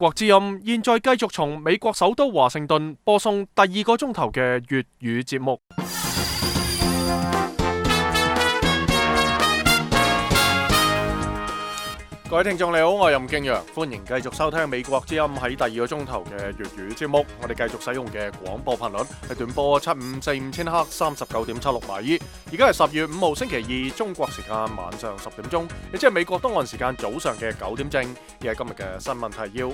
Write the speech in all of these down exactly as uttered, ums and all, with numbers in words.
國之音現在繼續從美國首都華盛頓播送第二個鐘頭嘅粵語節目。各位聽眾你好，我係任敬陽，歡迎繼續收聽美國之音喺第二個鐘頭嘅粵語節目。我哋繼續使用嘅廣播頻率係短波七五四五千赫三十九點七六米。而家係十月五號星期二，中國時間晚上十點鐘，亦即係美國東岸時間早上嘅九點正。而係今日嘅新聞提要。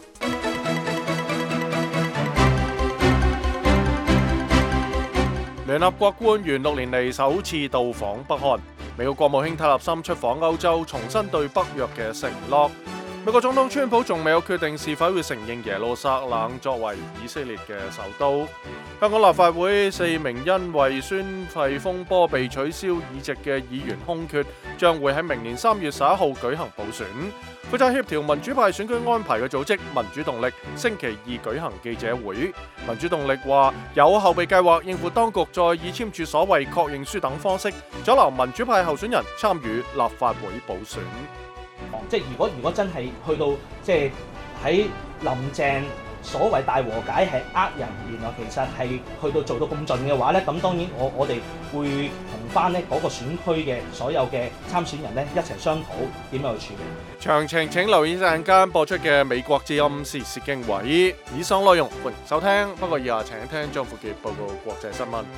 聯合國官員六年嚟首次到訪北韓。美國國務卿塔立森出訪歐洲，重申對北約嘅承諾。美國總統川普仲未有決定是否會承認耶路撒冷作為以色列嘅首都。香港立法會四名因為宣誓風波被取消議席嘅議員空缺，將會喺明年三月十一號舉行補選。負責協調民主派選舉安排嘅組織民主動力星期二舉行記者會。民主動力話有後備計劃應付當局再以簽署所謂確認書等方式阻撓民主派候選人參與立法會補選。 即係如果如果真係去到即係喺林鄭所謂大和解係呃人，原來其實係去到做到咁盡嘅話咧，咁當然我我哋會同翻咧嗰個選區嘅所有嘅參選人咧一齊商討點樣去處理。 詳情請留意陣間播出嘅美國之音時事經緯。以上內容歡迎收聽，不過以下請聽張富傑報告國際新聞。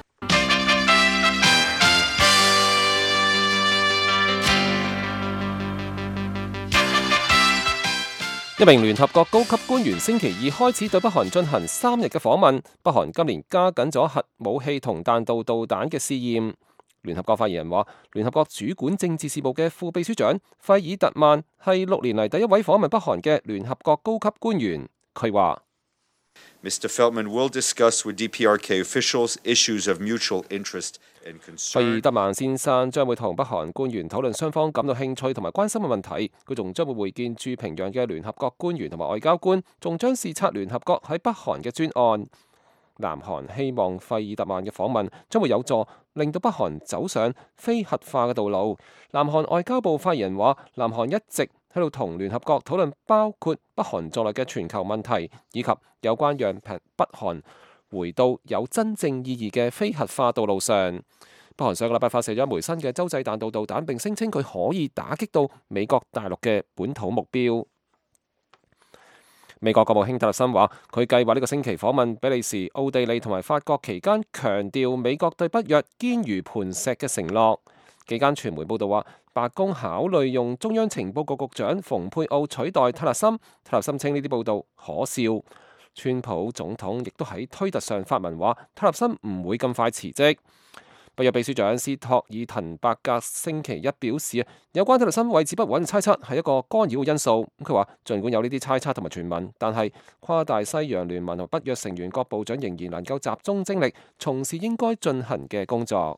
一名聯合國高級官員星期二開始對北韓進行三日嘅訪問。北韓今年加緊咗核武器同彈道導彈嘅試驗。聯合國發言人話，聯合國主管政治事務嘅副秘書長費爾特曼係六年嚟第一位訪問北韓嘅聯合國高級官員。佢話 Mister Feltman will discuss with D P R K officials issues of mutual interest and concern。 費爾特曼先生將會同北韓官員討論雙方感到興趣同埋關心嘅問題。佢仲將會會見駐平壤嘅聯合國官員同埋外交官，仲將視察聯合國喺北韓嘅專案。南韓希望費爾特曼嘅訪問將會有助令到北韓走上非核化嘅道路。南韓外交部發言人話，南韓一直喺度同聯合國討論包括北韓在內嘅全球問題，以及有關讓北韓回到有真正意義嘅非核化道路上。北韓上個禮拜發射咗一枚新嘅洲際彈道導彈，並聲稱佢可以打擊到美國大陸嘅本土目標。美國國務卿特勒森話，佢計劃呢個星期訪問比利時、奧地利同埋法國期間，強調美國對北約堅如磐石嘅承諾。幾間傳媒報道話，白宮考慮用中央情報局局長蓬佩奧取代特勒森。特勒森稱呢啲報道可笑。川普總統亦都喺推特上發文話，特勒森唔會咁快辭職。北約秘書長斯托爾滕伯格星期一表示，有關特勒森位置不穩嘅猜測係一個干擾嘅因素。佢話，儘管有呢啲猜測同埋傳聞，但係跨大西洋聯盟同北約成員各部長仍然能夠集中精力從事應該進行嘅工作。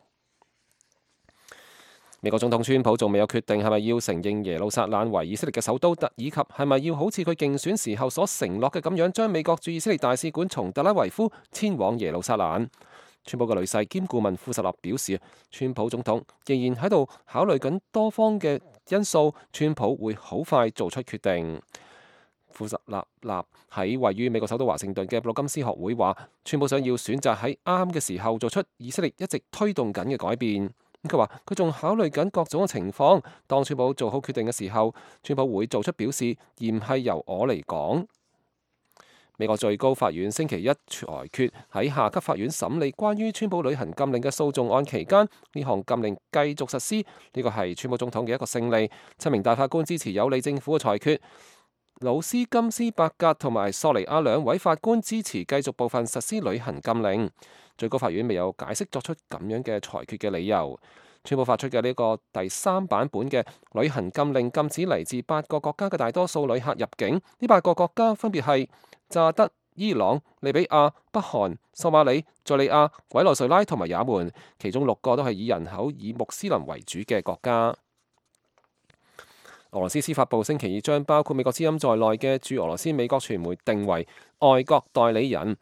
美國總統川普仲未有決定係咪要承認耶路撒冷為以色列嘅首都，以及係咪要好似佢競選時候所承諾嘅咁樣，將美國駐以色列大使館從特拉維夫遷往耶路撒冷。川普嘅女婿兼顧問庫什納表示，川普總統仍然喺度考慮緊多方嘅因素，川普會好快做出決定。庫什納納喺位於美國首都華盛頓嘅布魯金斯學會話，川普想要選擇喺啱嘅時候做出以色列一直推動緊嘅改變。佢話佢仲考慮緊各種嘅情況，當川普做好決定嘅時候，川普會做出表示，而唔係由我嚟講。美國最高法院星期一裁決喺下級法院審理關於川普履行禁令嘅訴訟案期間，呢項禁令繼續實施。呢個係川普總統嘅一個勝利。七名大法官支持有利政府嘅裁決，魯斯金斯伯格同埋索尼亞兩位法官支持繼續部分實施履行禁令。最高法院未有解釋作出咁樣嘅裁決嘅理由。川普發出嘅呢個第三版本嘅旅行禁令禁止嚟自八個國家嘅大多數旅客入境。呢八個國家分別係乍得、伊朗、利比亞、北韓、索馬里、敘利亞、委內瑞拉同埋也門，其中六個都係以人口以穆斯林為主嘅國家。俄羅斯司法部星期二將包括美國之音在內嘅駐俄羅斯美國傳媒定為外國代理人。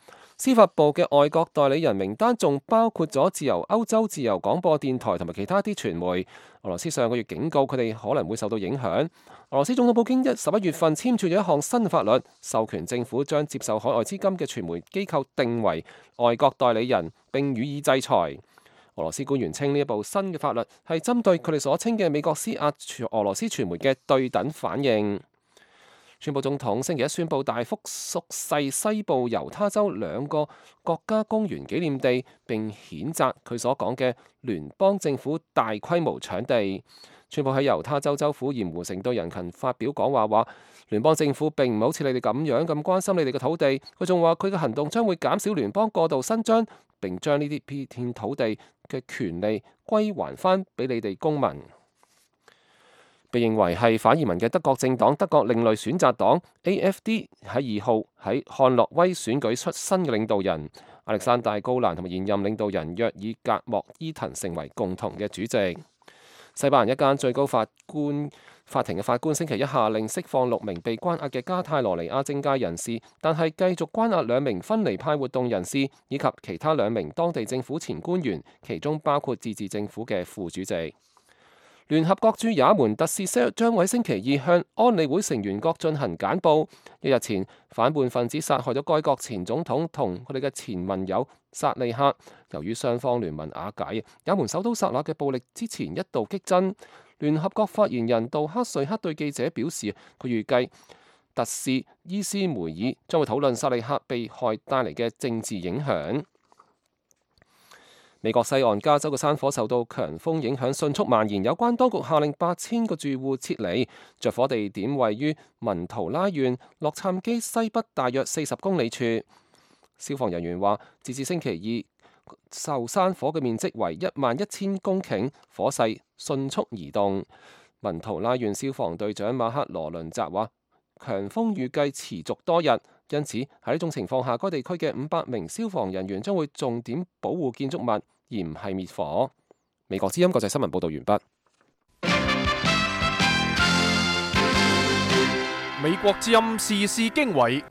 司法部嘅外國代理人名單仲包括咗自由歐洲自由廣播電台同埋其他啲傳媒。俄羅斯上個月警告佢哋可能會受到影響。俄羅斯總統普京一十一月份簽署咗一項新法律，授權政府將接受海外資金嘅傳媒機構定為外國代理人並予以制裁。俄羅斯官員稱呢一部新嘅法律係針對佢哋所稱嘅美國施壓俄羅斯傳媒嘅對等反應。川普總統星期一宣布大幅縮細西部猶他州兩個國家公園紀念地，並譴責佢所講嘅聯邦政府大規模搶地。川普喺猶他州州府鹽湖城對人群發表講話，話聯邦政府並唔好似你哋咁樣咁關心你哋嘅土地。佢仲話佢嘅行動將會減少聯邦過度伸張，並將呢啲片土地嘅權利歸還翻俾你哋公民。被認為係反移民嘅德國政黨德國另類選擇黨 A F D 喺二號喺漢諾威選舉出新嘅領導人，亞歷山大高蘭同埋現任領導人約爾格莫伊滕成為共同嘅主席。西班牙一間最高法官法庭嘅法官星期一下令釋放六名被關押嘅加泰羅尼亞政界人士，但係繼續關押兩名分離派活動人士以及其他兩名當地政府前官員，其中包括自治政府嘅副主席。聯合國駐也門特使將喺星期二向安理會成員國進行簡報。一日前，反叛分子殺害咗該國前總統同佢哋嘅前盟友薩利克。由於雙方聯盟瓦解，也門首都薩那嘅暴力之前一度激增。聯合國發言人杜克瑞克對記者表示，佢預計特使伊斯梅爾將會討論薩利克被害帶嚟嘅政治影響。美國西岸加州嘅山火受到強風影響迅速蔓延，有關當局下令八千個住戶撤離。着火地點位於文圖拉縣洛杉磯西北大約四十公里處。消防人員話，截至星期二，受山火嘅面積為一萬一千公頃，火勢迅速移動。文圖拉縣消防隊長馬克羅倫澤話，強風預計持續多日，因此喺呢種情況下，該地區嘅五百名消防人員將會重點保護建築物，而唔係滅火。美國之音國際新聞報道完畢。 美國之音時事經緯，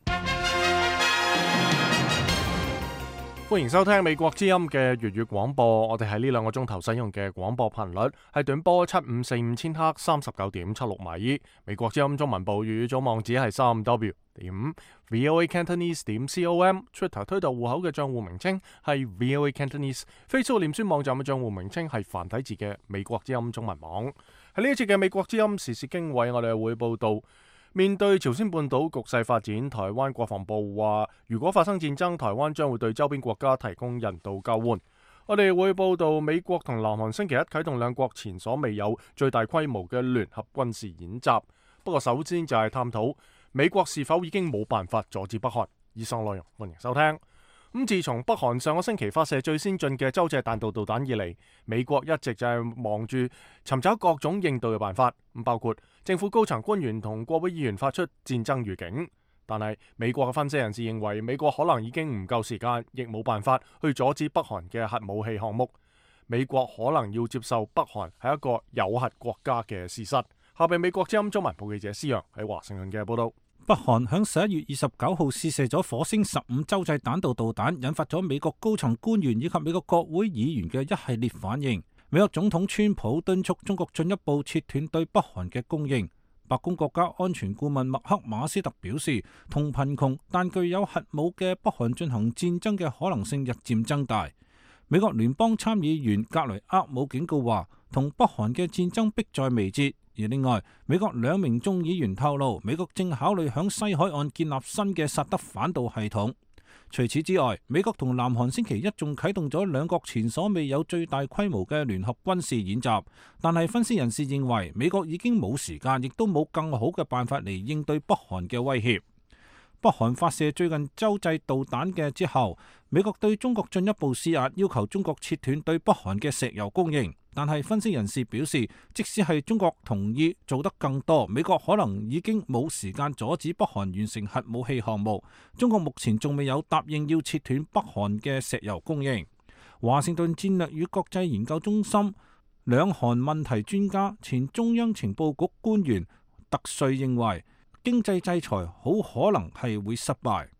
歡迎收聽美國之音嘅粵語廣播。我哋喺呢兩個鐘頭使用嘅廣播頻率係短波七五四五千赫三十九點七六米。美國之音中文部粵語組網址係三 w 點 voa cantonese 點 com。Twitter 推特戶口嘅賬戶名稱係 voa cantonese。Facebook 臉書網站嘅賬戶名稱係繁體字嘅美國之音中文網。喺呢一節嘅美國之音時事經緯，我哋會報道。面對朝鮮半島局勢發展，台灣國防部話，如果發生戰爭，台灣將會對周邊國家提供人道救援。我哋會報道美國同南韓星期一啟動兩國前所未有最大規模嘅聯合軍事演習。不過首先就係探討美國是否已經冇辦法阻止北韓。以上內容歡迎收聽。咁自從北韓上個星期發射最先進嘅洲際彈道導彈以嚟，美國一直就係忙住尋找各種應對嘅辦法，咁包括政府高層官員同國會議員發出戰爭預警。但係美國嘅分析人士認為，美國可能已經唔夠時間，亦冇辦法去阻止北韓嘅核武器項目。美國可能要接受北韓係一個有核國家嘅事實。下邊美國之音中文部記者施洋喺華盛頓嘅報道。 北韓響十一月二十九號試射咗火星十五洲際彈道導彈，引發咗美國高層官員以及美國國會議員嘅一系列反應。美國總統川普敦促中國進一步切斷對北韓嘅供應。白宮國家安全顧問麥克馬斯特表示，同貧窮但具有核武嘅北韓進行戰爭嘅可能性日漸增大。美國聯邦參議員格雷厄姆警告話，同北韓嘅戰爭迫在眉睫。而另外，美國兩名眾議員透露，美國正考慮響西海岸建立新嘅薩德反導系統。除此之外，美國同南韓星期一仲啟動咗兩國前所未有最大規模嘅聯合軍事演習。但係分析人士認為，美國已經冇時間，亦都冇更好嘅辦法嚟應對北韓嘅威脅。北韓發射最近洲際導彈嘅之後，美國對中國進一步施壓，要求中國切斷對北韓嘅石油供應。但係分析人士表示，即使係中國同意做得更多，美國可能已經冇時間阻止北韓完成核武器項目。中國目前仲未有答應要切斷北韓嘅石油供應。華盛頓戰略與國際研究中心兩韓問題專家、前中央情報局官員特瑞認為，經濟制裁好可能係會失敗。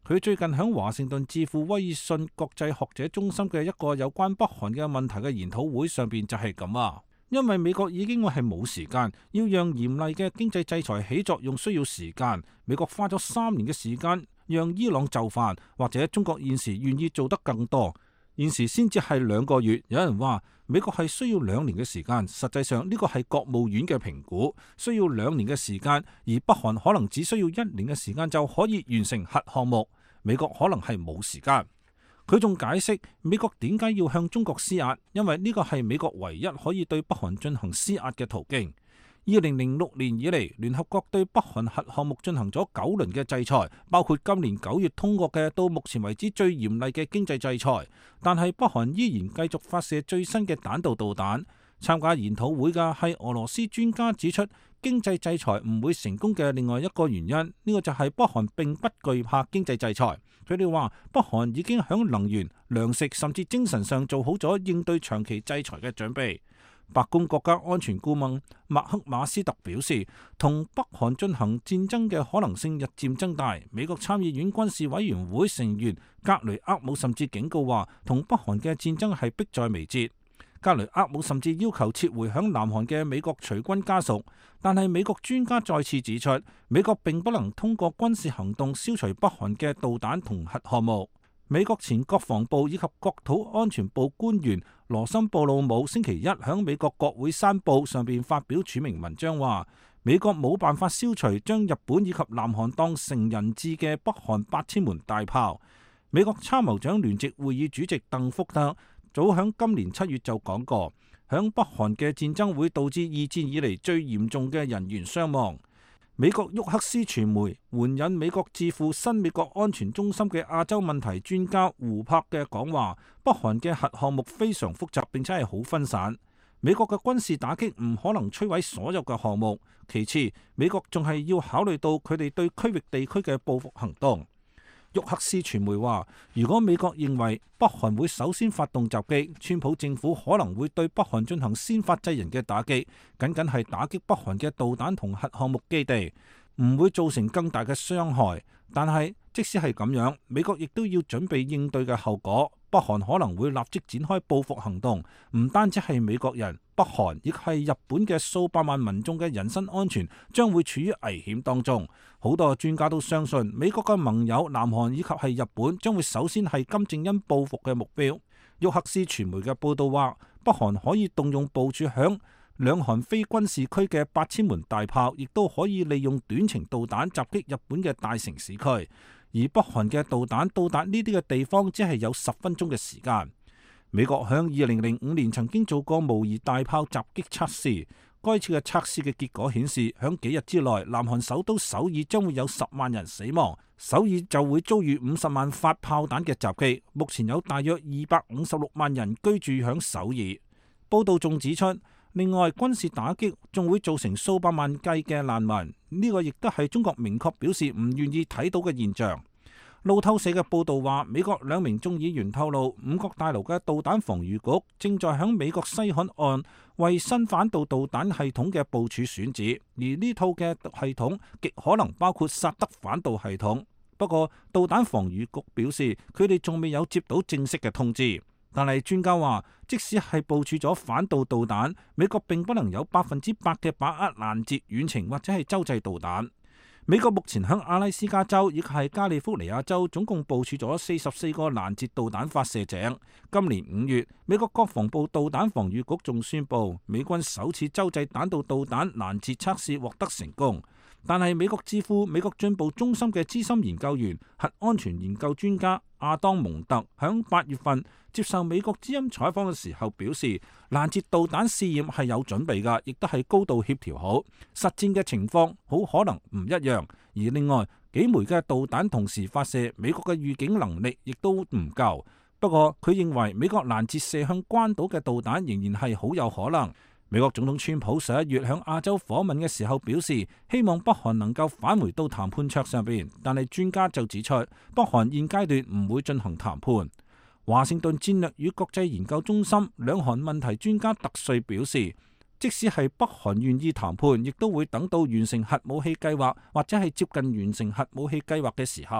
佢最近喺華盛頓智庫威爾遜國際學者中心嘅一個有關北韓嘅問題嘅研討會上邊就係咁啊。因為美國已經係冇時間，要讓嚴厲嘅經濟制裁起作用需要時間。美國花咗三年嘅時間讓伊朗就範，或者中國現時願意做得更多，現時先至係兩個月。有人話美國係需要兩年嘅時間，實際上呢個係國務院嘅評估，需要兩年嘅時間，而北韓可能只需要一年嘅時間就可以完成核項目。美國可能係冇時間。佢仲解釋美國點解要向中國施壓，因為呢個係美國唯一可以對北韓進行施壓嘅途徑。二零零六年以嚟，聯合國對北韓核項目進行咗九輪嘅制裁，包括今年九月通過嘅到目前為止最嚴厲嘅經濟制裁。但係北韓依然繼續發射最新嘅彈道導彈。參加研討會嘅係俄羅斯專家指出，經濟制裁唔會成功嘅另外一個原因，呢個就係北韓並不懼怕經濟制裁。佢哋話北韓已經響能源、糧食甚至精神上做好咗應對長期制裁嘅準備。白宮國家安全顧問麥克馬斯特表示，同北韓進行戰爭嘅可能性日漸增大。美國參議院軍事委員會成員格雷厄姆甚至警告話，同北韓嘅戰爭係迫在眉睫。格雷厄姆甚至要求撤回響南韓嘅美國隨軍家屬，但係美國專家再次指出，美國並不能通過軍事行動消除北韓嘅導彈同核項目。美國前國防部以及國土安全部官員羅森布魯姆星期一響美國國會山報上邊發表署名文章，話美國冇辦法消除將日本以及南韓當成人質嘅北韓八千門大炮。美國參謀長聯席會議主席鄧福特早響今年七月就講過，響北韓嘅戰爭會導致二戰以嚟最嚴重嘅人員傷亡。美國沃克斯傳媒援引美國智庫新美國安全中心嘅亞洲問題專家胡柏嘅講話，北韓嘅核項目非常複雜並且係好分散。美國嘅軍事打擊唔可能摧毀所有嘅項目。其次，美國仲係要考慮到佢哋對區域地區嘅報復行動。沃克斯傳媒話，如果美國認為北韓會首先發動襲擊，川普政府可能會對北韓進行先發制人嘅打擊，僅僅係打擊北韓嘅導彈同核項目基地，唔會造成更大嘅傷害。但係即使係咁樣，美國亦都要準備應對嘅後果。北韓可能會立即展開報復行動，唔單止係美國人，北韓亦係日本嘅數百萬民眾嘅人身安全將會處於危險當中。好多專家都相信，美國嘅盟友南韓以及係日本將會首先係金正恩報復嘅目標。沃克斯傳媒嘅報道話，北韓可以動用部署響兩韓非軍事區嘅八千門大炮，亦都可以利用短程導彈襲擊日本嘅大城市區。而北韓嘅導彈到達呢啲嘅地方，只係有十分鐘嘅時間。美國響二零零五年曾經做過模擬大炮襲擊測試，該次嘅測試嘅結果顯示，響幾日之內，南韓首都首爾將會有十萬人死亡，首爾就會遭遇五十萬發炮彈嘅襲擊。目前有大約二百五十六萬人居住響首爾。報道仲指出，另外軍事打擊仲會造成數百萬計嘅難民，呢個亦都係中國明確表示唔願意睇到嘅現象。路透社嘅報道話，美國兩名眾議員透露，五角大樓嘅導彈防禦局正在響美國西海岸為新反導導彈系統嘅部署選址，而呢套嘅系統極可能包括薩德反導系統。不過，導彈防禦局表示，佢哋仲未有接到正式嘅通知。但係專家話，即使係部署咗反導導彈，美國並不能有百分之百嘅把握攔截遠程或者係洲際導彈。美國目前響阿拉斯加州以及係加利福尼亞州總共部署咗四十四個攔截導彈發射井。今年五月，美國國防部導彈防禦局仲宣布，美軍首次洲際彈道導彈攔截測試獲得成功。但係美國智庫美國進步中心嘅資深研究員、核安全研究專家亞當蒙特響八月份接受美國之音採訪嘅時候表示，攔截導彈試驗係有準備㗎，亦都係高度協調好，實戰嘅情況好可能唔一樣。而另外幾枚嘅導彈同時發射，美國嘅預警能力亦都唔夠。不過佢認為美國攔截射向關島嘅導彈仍然係好有可能。美國總統川普十一月響亞洲訪問嘅時候表示，希望北韓能夠返回到談判桌上邊，但係專家就指出，北韓現階段唔會進行談判。華盛頓戰略與國際研究中心兩韓問題專家特瑞表示，即使係北韓願意談判，亦都會等到完成核武器計劃或者係接近完成核武器計劃嘅時候。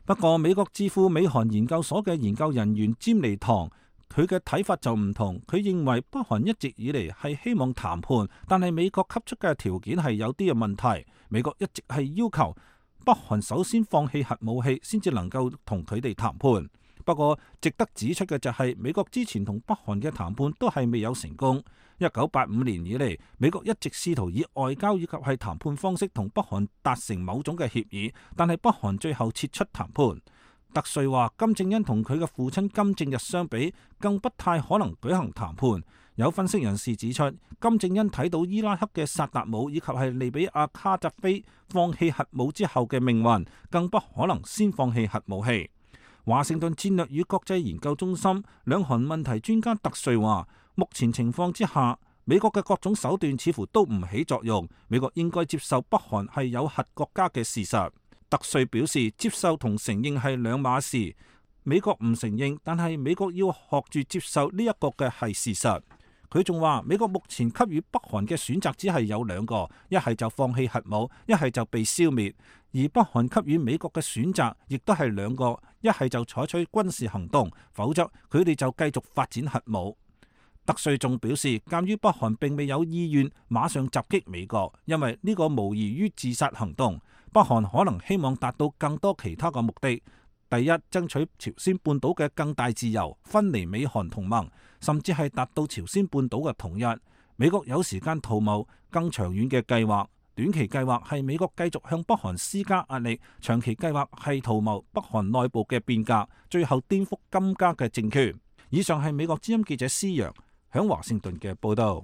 不過美國智庫美韓研究所嘅研究人員詹尼唐，佢嘅睇法就唔同。佢認為北韓一直以嚟係希望談判，但係美國給出嘅條件係有啲嘅問題。美國一直係要求北韓首先放棄核武器，先至能夠同佢哋談判。不過值得指出嘅就係美國之前同北韓嘅談判都係未有成功。一九八五年以嚟，美國一直試圖以外交以及係談判方式同北韓達成某種嘅協議，但係北韓最後撤出談判。特瑞話金正恩同佢嘅父親金正日相比，更不太可能舉行談判。有分析人士指出，金正恩睇到伊拉克嘅薩達姆以及係利比亞卡扎菲放棄核武之後嘅命運，更不可能先放棄核武器。華盛頓戰略與國際研究中心兩韓問題專家特瑞話，目前情況之下，美國嘅各種手段似乎都唔起作用，美國應該接受北韓係有核國家嘅事實。特瑞表示，接受同承認係兩碼事，美國唔承認，但係美國要學住接受呢一個嘅係事實。佢仲話，美國目前給予北韓嘅選擇只係有兩個，一係就放棄核武，一係就被消滅。而北韓給予美國嘅選擇亦都係兩個，一係就採取軍事行動，否則佢哋就繼續發展核武。特瑞仲表示，鑑於北韓並未有意願馬上襲擊美國，因為呢個無異於自殺行動。北韓可能希望達到更多其他嘅目的。第一，爭取朝鮮半島嘅更大自由，分離美韓同盟，甚至係達到朝鮮半島嘅統一。美國有時間圖謀更長遠嘅計劃，短期計劃係美國繼續向北韓施加壓力，長期計劃係圖謀北韓內部嘅變革，最後顛覆金家嘅政權。以上係美國之音記者施洋響華盛頓嘅報道。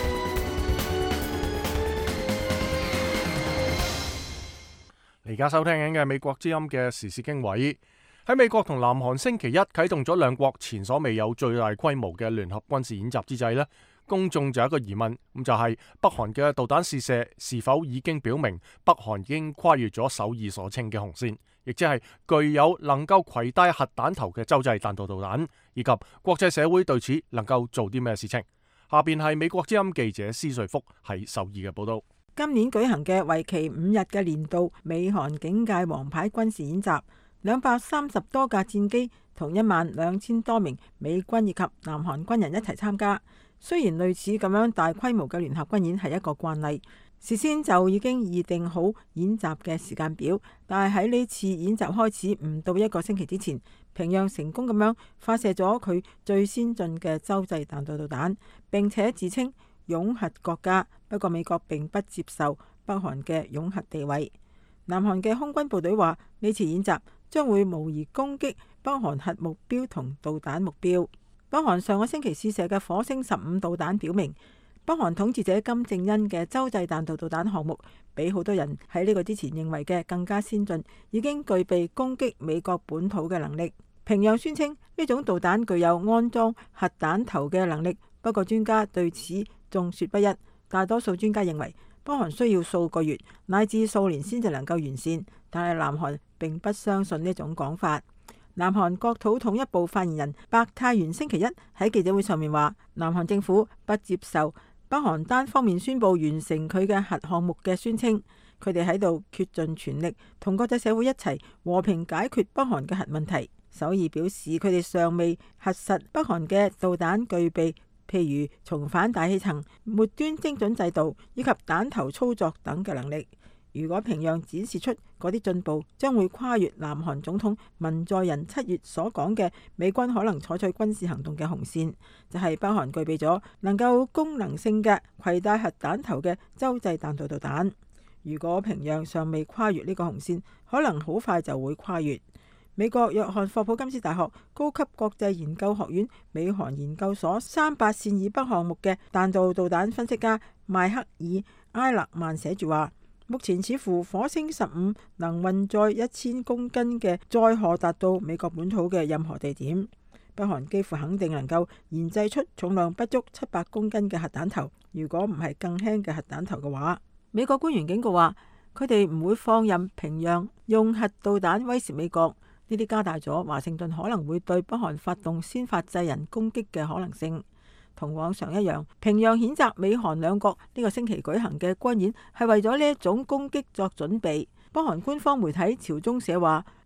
而家收聽緊嘅美國之音嘅時事經緯，喺美國同南韓星期一啟動咗兩國前所未有最大規模嘅聯合軍事演習之際呢，公眾就有一個疑問，咁就係北韓嘅導彈試射是否已經表明北韓已經跨越咗首爾所稱嘅紅線，亦即係具有能夠攜帶核彈頭嘅洲際彈道導彈，以及國際社會對此能夠做啲咩事情？下邊係美國之音記者施瑞福喺首爾嘅報道。 今年舉行嘅為期五日嘅年度美韓警戒王牌軍事演習，兩百三十多架戰機同一萬兩千多名美軍以及南韓軍人一齊參加。雖然類似咁樣大規模嘅聯合軍演係一個慣例，事先就已經擬定好演習嘅時間表，但係喺呢次演習開始唔到一個星期之前，平壤成功咁樣發射咗佢最先進嘅洲際彈道導彈，並且自稱擁核國家。不過美國並不接受北韓嘅擁核地位。南韓嘅空軍部隊話，呢次演習將會模擬攻擊北韓核目標同導彈目標。北韓上個星期試射嘅火星十五導彈表明，北韓統治者金正恩嘅洲際彈道導彈項目比好多人喺呢個之前認為嘅更加先進，已經具備攻擊美國本土嘅能力。平壤宣稱呢種導彈具有安裝核彈頭嘅能力，不過專家對此眾說不一。大多數專家認為北韓需要數個月乃至數年先至能夠完善，但係南韓並不相信呢種講法。南韓國土統一部發言人白泰元星期一喺記者會上面話，南韓政府不接受北韓單方面宣布完成佢嘅核項目嘅宣稱，佢哋喺度竭盡全力同國際社會一齊和平解決北韓嘅核問題。首爾表示佢哋尚未核實北韓嘅導彈具備譬如重返大氣層、末端精準制導以及彈頭操作等嘅能力。如果平壤展示出嗰啲進步，將會跨越南韓總統文在寅七月所講嘅美軍可能採取軍事行動嘅紅線，就係北韓具備咗能夠功能性嘅攜帶核彈頭嘅洲際彈道導彈。如果平壤尚未跨越呢個紅線，可能好快就會跨越。美國約翰霍普金斯大學高級國際研究學院美韓研究所三八線以北項目嘅彈道導彈分析家邁克爾埃勒曼寫住話，目前似乎火星十五能運載一千公斤嘅載荷達到美國本土嘅任何地點。北韓幾乎肯定能夠研製出重量不足七百公斤嘅核彈頭，如果唔係更輕嘅核彈頭嘅話。美國官員警告話，佢哋唔會放任平壤用核導彈威懾美國。呢啲加大咗華盛頓可能會對北韓發動先發制人攻擊嘅可能性。同往常一樣，平壤譴責美韓兩國呢個星期舉行嘅軍演係為咗呢一種攻擊作準備。北韓官方媒體朝中社話，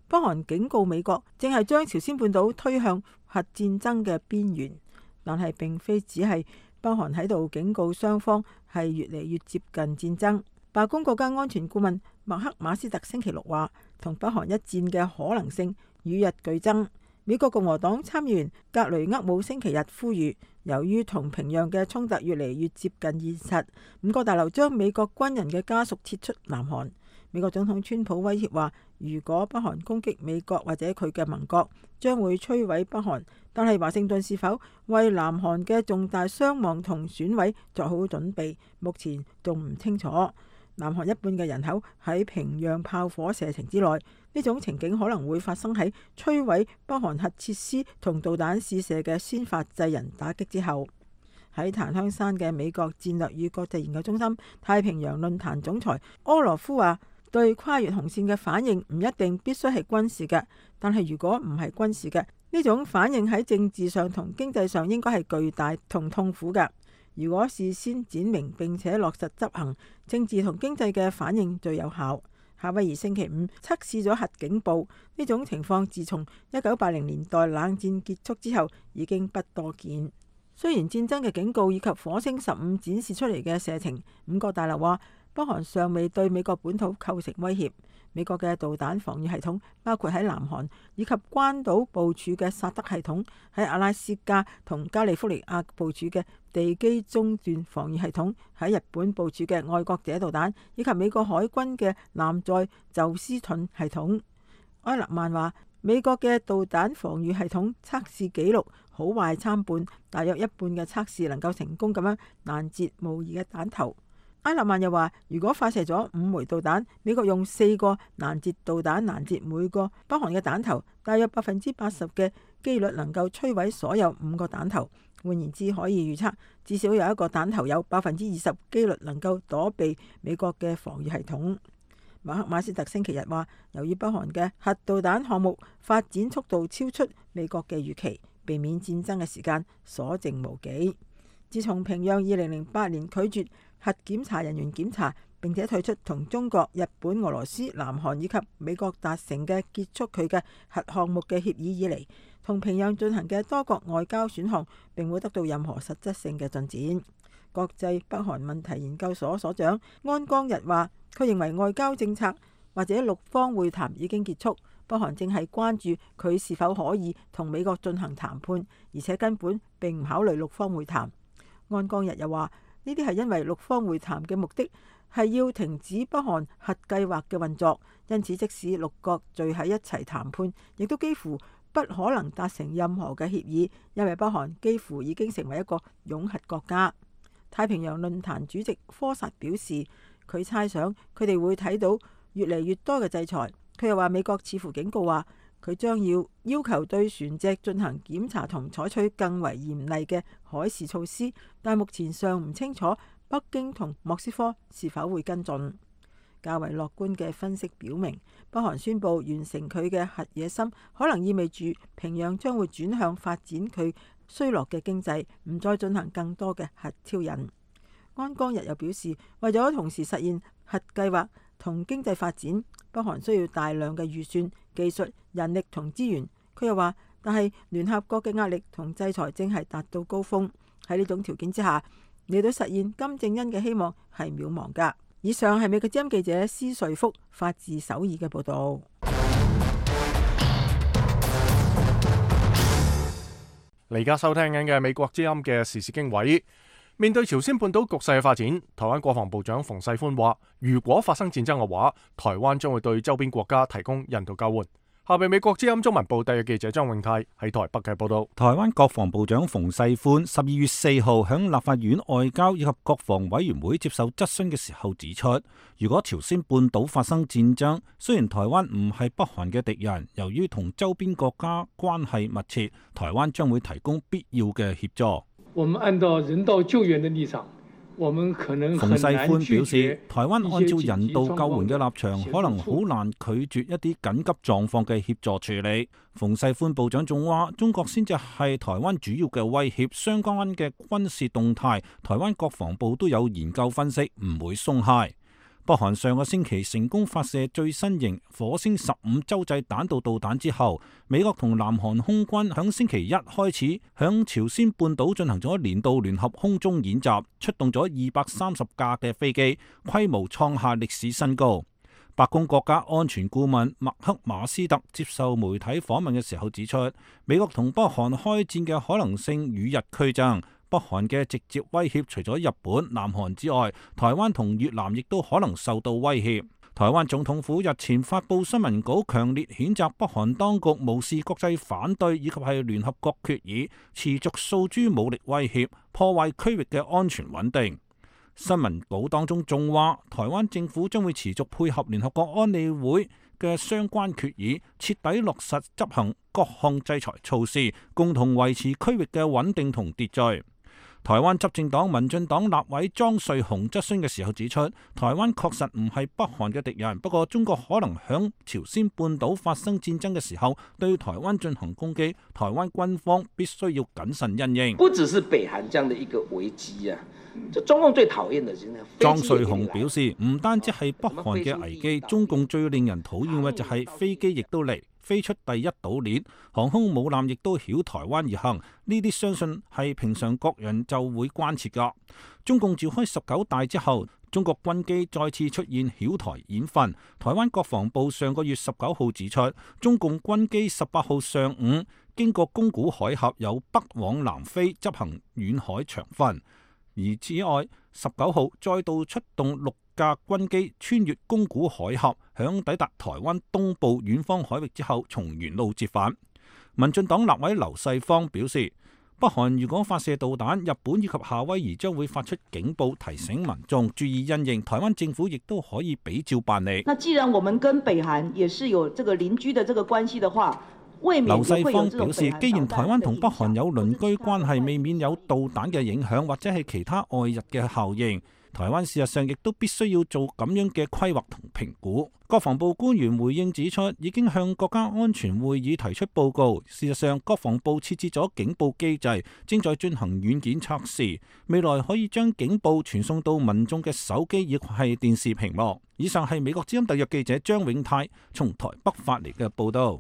北韓警告美國正係將朝鮮半島推向核戰爭嘅邊緣，但係並非只係北韓喺度警告雙方係越嚟越接近戰爭。白宮國家安全顧問麥克馬斯特星期六話，同北韓一戰嘅可能性與日俱增。美國共和黨參議員格雷厄姆星期日呼籲，由於同平壤嘅衝突越嚟越接近現實，五角大樓將美國軍人嘅家屬撤出南韓。美國總統川普威脅話，如果北韓攻擊美國或者佢嘅盟國，將會摧毀北韓。但係華盛頓是否為南韓嘅重大傷亡同損毀作好準備，目前仲唔清楚。南韓一半嘅人口喺平壤炮火射程之內，呢種情景可能會發生喺摧毀北韓核設施同導彈試射嘅先發制人打擊之後。喺檀香山嘅美國戰略與國際研究中心太平洋論壇總裁柯羅夫話，對跨越紅線嘅反應唔一定必須係軍事嘅，但係如果唔係軍事嘅，呢種反應喺政治上同經濟上應該係巨大同痛苦嘅。如果事先展明並且落實執行，政治同經濟嘅反應最有效。夏威夷星期五測試咗核警報，呢種情況自從一九八零年代冷戰結束之後已經不多見。雖然戰爭嘅警告以及火星十五展示出嚟嘅射程，五角大樓話北韓尚未對美國本土構成威脅。美國嘅導彈防禦系統包括喺南韓以及關島部署嘅薩德系統，喺阿拉斯加同加利福尼亞部署嘅地基中段防禦系統，喺日本部署嘅愛國者導彈，以及美國海軍嘅艦載宙斯盾系統。埃勒曼話，美國嘅導彈防禦系統測試記錄好壞參半，大約一半嘅測試能夠成功咁樣攔截模擬嘅彈頭。埃勒曼又話，如果發射咗五枚導彈，美國用四個攔截導彈攔截每個北韓嘅彈頭，大約百分之八十嘅機率能夠摧毀所有五個彈頭。換言之，可以預測至少有一個彈頭有百分之二十機率能夠躲避美國嘅防禦系統。馬克馬斯特星期日話，由於北韓嘅核導彈項目發展速度超出美國嘅預期，避免戰爭嘅時間所剩無幾。自從平壤二零零八年拒絕核檢查人員檢查，並且退出同中國、日本、俄羅斯、南韓以及美國達成嘅結束佢嘅核項目嘅協議以嚟，同平壤進行嘅多國外交選項並冇得到任何實質性嘅進展。國際北韓問題研究所所長安江日話，佢認為外交政策或者六方會談已經結束，北韓正係關注佢是否可以同美國進行談判，而且根本並唔考慮六方會談。安江日又話，呢啲係因為六方會談嘅目的係要停止北韓核計劃嘅運作，因此即使六國聚喺一齊談判，亦都幾乎不可能達成任何嘅協議，因為北韓幾乎已經成為一個擁核國家。太平洋論壇主席科薩表示，佢猜想佢哋會睇到越嚟越多嘅制裁。佢又話，美國似乎警告話，佢將要要求對船隻進行檢查同採取更為嚴厲嘅海事措施，但目前尚唔清楚北京同莫斯科是否會跟進。較為樂觀嘅分析表明，北韓宣布完成佢嘅核野心，可能意味住平壤將會轉向發展佢衰落嘅經濟，唔再進行更多嘅核挑釁。安江日又表示，為咗同時實現核計劃同經濟發展，北韓需要大量嘅預算、技術、人力同資源。佢又話，但係聯合國嘅壓力同制裁正係達到高峰，喺呢種條件之下，嚟到實現金正恩嘅希望係渺茫㗎。以上係美國之音記者施瑞福發自首爾嘅報導。 你而家收聽緊嘅美國之音嘅時事經緯。面對朝鮮半島局勢嘅發展，台灣國防部長馮世寬話，如果發生戰爭嘅話，台灣將會對周邊國家提供人道救援。下邊美國之音中文部特約記者張永泰喺台北嘅報道。 台灣國防部長馮世寬十二月四號響立法院外交以及國防委員會接受質詢嘅時候指出，如果朝鮮半島發生戰爭，雖然台灣唔係北韓嘅敵人，由於同周邊國家關係密切，台灣將會提供必要嘅協助。 我們按照人道救援的立場，我們可能很難拒絕。 馮世寬表示，台灣按照人道救援嘅立場，可能好難拒絕一啲緊急狀況嘅協助處理。馮世寬部長仲話，中國先至係台灣主要嘅威脅，相關嘅軍事動態，台灣國防部都有研究分析，唔會鬆懈。 北韓上個星期成功發射最新型火星十五洲際彈道導彈之後，美國同南韓空軍響星期一開始響朝鮮半島進行咗年度聯合空中演習，出動咗二百三十架嘅飛機，規模創下歷史新高。白宮國家安全顧問麥克馬斯特接受媒體訪問嘅時候指出，美國同北韓開戰嘅可能性與日俱增。北韓嘅直接威脅除咗日本、南韓之外，台灣同越南亦都可能受到威脅。台灣總統府日前發布新聞稿，強烈譴責北韓當局無視國際反對以及係聯合國決議，持續訴諸武力威脅，破壞區域嘅安全穩定。新聞稿當中仲話，台灣政府將會持續配合聯合國安理會嘅相關決議，徹底落實執行各項制裁措施，共同維持區域嘅穩定同秩序。台灣執政黨民進黨立委莊瑞雄質詢嘅時候指出，台灣確實唔係北韓嘅敵人，不過中國可能響朝鮮半島發生戰爭嘅時候對台灣進行攻擊，台灣軍方必須要謹慎因應。 不只是北韓這樣的一個危機啊，就中共最討厭的是莊瑞雄表示，唔單止係北韓嘅危機，中共最令人討厭嘅就係飛機亦都嚟。飛出第一島鏈，航空母艦亦都曉台灣而行，呢啲相信係平常國人就會關切㗎。中共召開十九大之後，中國軍機再次出現曉台演訓。台灣國防部上個月十九號指出，中共軍機十八號上午經過宮古海峽，由北往南飛執行遠海長訓。而此外，十九號再度出動六架軍機穿越宮古海峽，響抵達台灣東部遠方海域之後，從原路折返。民進黨立委劉世芳表示，北韓如果發射導彈，日本以及夏威夷將會發出警報，提醒民眾注意因應。台灣政府亦都可以比照辦理。 那既然我們跟北韓也是有這個鄰居的這個關係的話， 劉世芳表示，既然台灣同北韓有鄰居關係，未免有導彈嘅影響或者係其他外日嘅效應。台灣事實上亦都必須要做咁樣嘅規劃同評估。國防部官員回應指出，已經向國家安全會議提出報告。事實上，國防部設置咗警報機制，正在進行軟件測試，未來可以將警報傳送到民眾嘅手機亦係電視屏幕。以上係美國之音特約記者張永泰從台北發嚟嘅報道。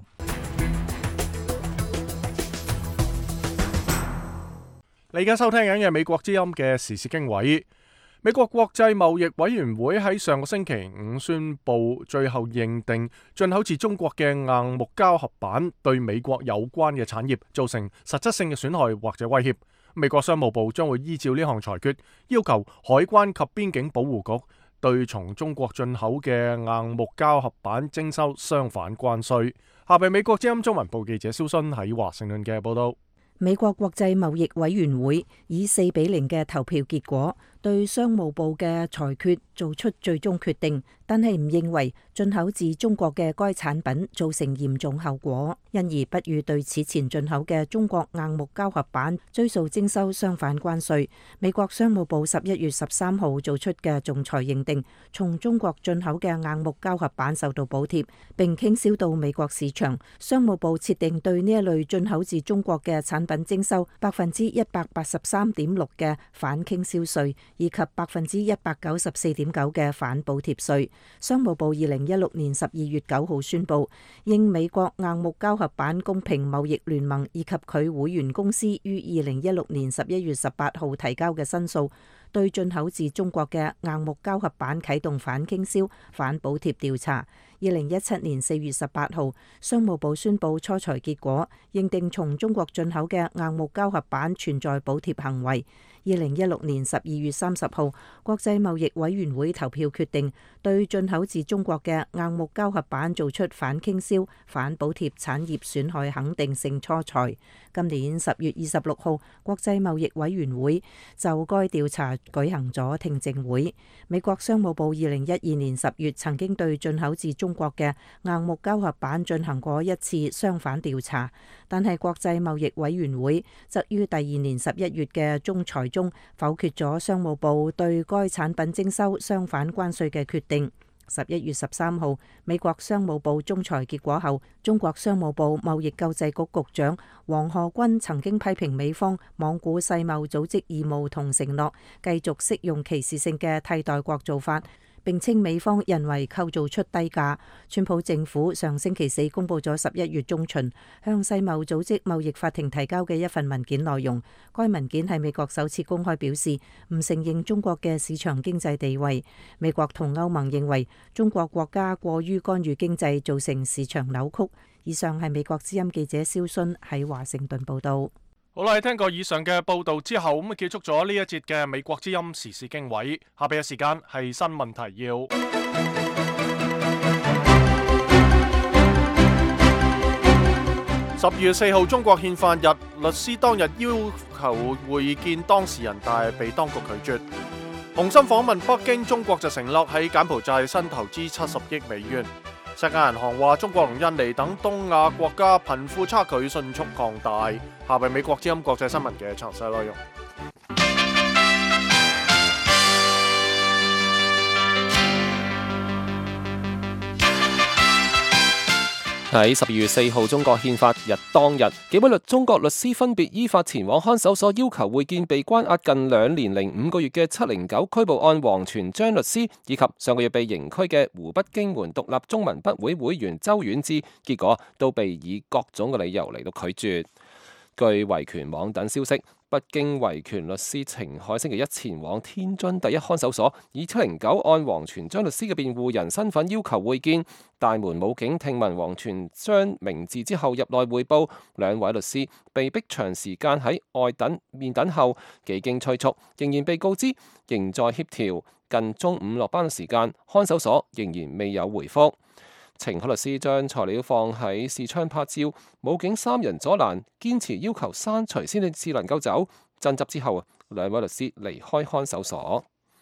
你而家收聽緊嘅美國之音嘅時事經緯。美國國際貿易委員會喺上個星期五宣布，最後認定進口自中國嘅硬木膠合板對美國有關嘅產業造成實質性嘅損害或者威脅。美國商務部將會依照呢項裁決，要求海關及邊境保護局對從中國進口嘅硬木膠合板徵收相反關稅。下邊美國之音中文部記者蕭순喺華盛頓嘅報道。 美國國際貿易委員會以四比零嘅投票結果，對商務部嘅裁決做出最終決定，但係唔認為進口自中國嘅該產品造成嚴重後果，因而不予對此前進口嘅中國硬木膠合板追溯徵收相反關稅。美國商務部十一月十三號做出嘅仲裁認定，從中國進口嘅硬木膠合板受到補貼，並傾銷到美國市場。商務部設定對呢一類進口自中國嘅產品徵收百分之一百八十三點六嘅反傾銷稅，以及百分之一百九十四點九嘅反補貼稅。商務部二零一六年十二月九號宣布，應美國硬木膠合板公平貿易聯盟以及佢會員公司於二零一六年十一月十八號提交嘅申訴，對進口自中國嘅硬木膠合板啟動反傾銷、反補貼調查。二零一七年四月十八號，商務部宣布初裁結果，認定從中國進口嘅硬木膠合板存在補貼行為。二零一六年十二月三十號，國際貿易委員會投票決定對進口自中國嘅硬木膠合板做出反傾銷、反補貼產業損害肯定性初裁。今年十月二十六號，國際貿易委員會就該調查舉行咗聽證會。美國商務部二零一二年十月曾經對進口自中國嘅硬木膠合板進行過一次相反調查，但係國際貿易委員會則於第二年十一月嘅仲裁中否決咗商務部對該產品徵收相反關稅嘅決定。十一月十三號，美國商務部仲裁結果後，中國商務部貿易救濟局局長黃賀軍曾經批評美方罔顧世貿組織義務同承諾，繼續適用歧視性嘅替代國做法， 並稱美方人為構造出低價。川普政府上星期四公佈咗十一月中旬向世貿組織貿易法庭提交嘅一份文件內容。該文件係美國首次公開表示唔承認中國嘅市場經濟地位。美國同歐盟認為中國國家過於干預經濟，造成市場扭曲。以上係美國之音記者蕭순喺華盛頓報道。 好啦，聽過以上嘅報道之後，咁啊結束咗呢一節嘅美國之音時事經緯。下邊嘅時間係新聞提要。十二月四號中國憲法日，律師當日要求會見當事人，但係被當局拒絕。洪森訪問北京，中國就承諾喺柬埔寨新投資七十億美元。世界銀行話中國同印尼等東亞國家貧富差距迅速擴大。下邊美國之音國際新聞嘅詳細內容。 喺十二月四號中國憲法日當日，幾位律中國律師分別依法前往看守所要求會見被關押近兩年零五個月嘅七零九拘捕案王全璋律師，以及上個月被刑拘嘅湖北荊門獨立中文筆會會員周遠志，結果都被以各種嘅理由嚟到拒絕。據維權網等消息，北京維權律師程海星期一前往天津第一看守所，以七零九案王全璋律師嘅辯護人身份要求會見。大門武警聽聞王全璋名字之後入內匯報，兩位律師被逼長時間喺外等面等候，幾經催促，仍然被告知仍在協調。近中午落班嘅時間，看守所仍然未有回覆。程海律師將材料放喺視窗拍照，武警三人阻攔，堅持要求刪除先至能夠走。爭執之後，兩位律師離開看守所。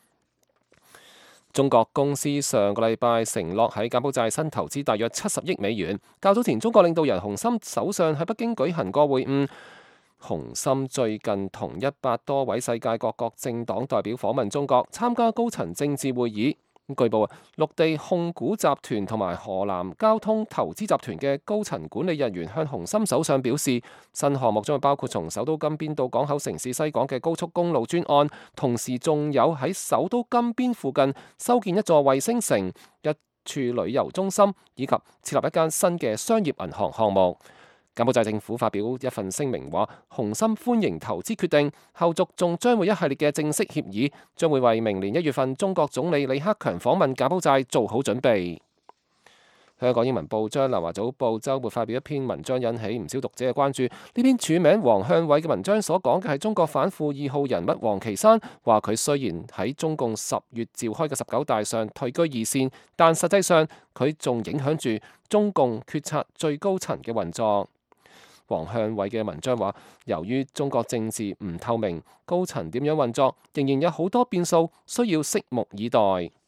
中國公司上個禮拜承諾喺柬埔寨新投資大約七十億美元。較早前，中國領導人洪森首相喺北京舉行過會晤。洪森最近同一百多位世界各國政黨代表訪問中國，參加高層政治會議。據報啊，綠地控股集團同埋河南交通投資集團嘅高層管理人員向洪森首相表示，新項目將會包括從首都金邊到港口城市西港嘅高速公路專案，同時仲有喺首都金邊附近修建一座衛星城、一處旅遊中心，以及設立一間新嘅商業銀行項目。柬埔寨政府發表一份聲明話，洪森歡迎投資決定，後續仲將會一系列嘅正式協議，將會為明年一月份中國總理李克強訪問柬埔寨做好準備。香港英文報章南華早報週末發表一篇文章，引起唔少讀者嘅關注。呢篇署名黃向偉嘅文章所講嘅係中國反腐二號人物王岐山，話佢雖然喺中共十月召開嘅十九大上退居二線，但實際上佢仲影響住中共決策最高層嘅運作。黃向偉嘅文章話，由於中國政治唔透明，高層點樣運作仍然有好多變數，需要拭目以待。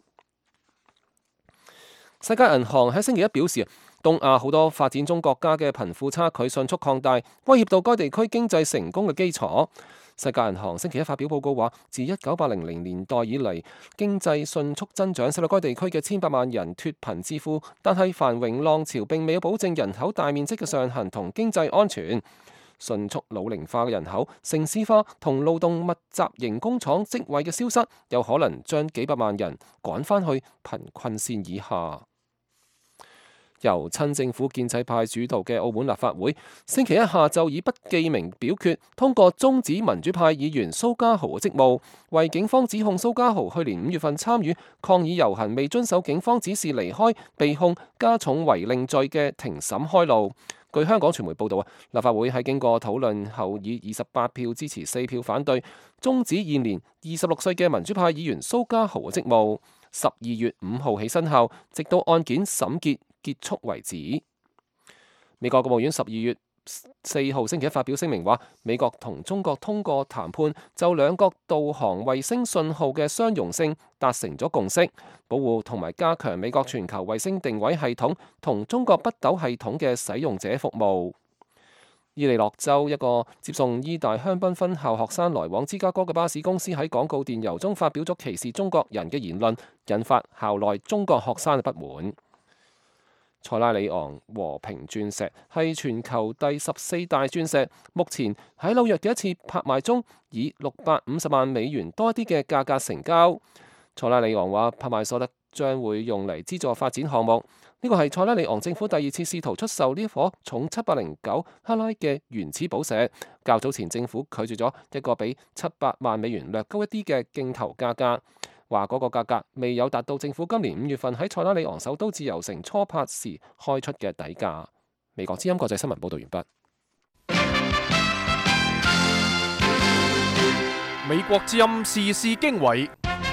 世界銀行喺星期一表示，東亞好多發展中國家嘅貧富差距迅速擴大，威脅到該地區經濟成功嘅基礎。世界銀行星期一發表報告話，自一九八零年代以嚟，經濟迅速增長，使到該地區嘅千百萬人脫貧致富，但係繁榮浪潮並未有保證人口大面積嘅上行同經濟安全。迅速老齡化嘅人口、城市化同勞動密集型工廠職位嘅消失，有可能將幾百萬人趕返去貧困線以下。由親政府建制派主導嘅澳門立法會，星期一下晝以不記名表決通過終止民主派議員蘇嘉豪嘅職務，為警方指控蘇嘉豪去年五月份參與抗議遊行未遵守警方指示離開，被控加重違令罪嘅庭審開路。據香港傳媒報道啊，立法會喺經過討論後，以二十八票支持、四票反對，終止現年二十六歲嘅民主派議員蘇嘉豪嘅職務，十二月五號起生效，直到案件審結結束為止。美國國務院十二月四號星期一發表聲明話，美國同中國通過談判就兩國導航衛星信號嘅相容性達成咗共識，保護同埋加強美國全球衛星定位系統同中國北斗系統嘅使用者服務。伊利諾州一個接送伊大香檳分校學生來往芝加哥嘅巴士公司喺廣告電郵中發表咗歧視中國人嘅言論，引發校內中國學生嘅不滿。塞拉利昂和平鑽石係全球第十四大鑽石，目前喺紐約嘅一次拍賣中，以六百五十萬美元多一啲嘅價格成交。塞拉利昂話，拍賣所得將會用嚟資助發展項目。呢個係塞拉利昂政府第二次試圖出售呢顆重七百零九克拉嘅原始寶石。較早前政府拒絕咗一個比七百萬美元略高一啲嘅競投價格，話嗰個價格未有達到政府今年五月份喺塞拉利昂首都自由城初拍時開出嘅底價。美國之音國際新聞報導完畢。 美國之音時事經緯。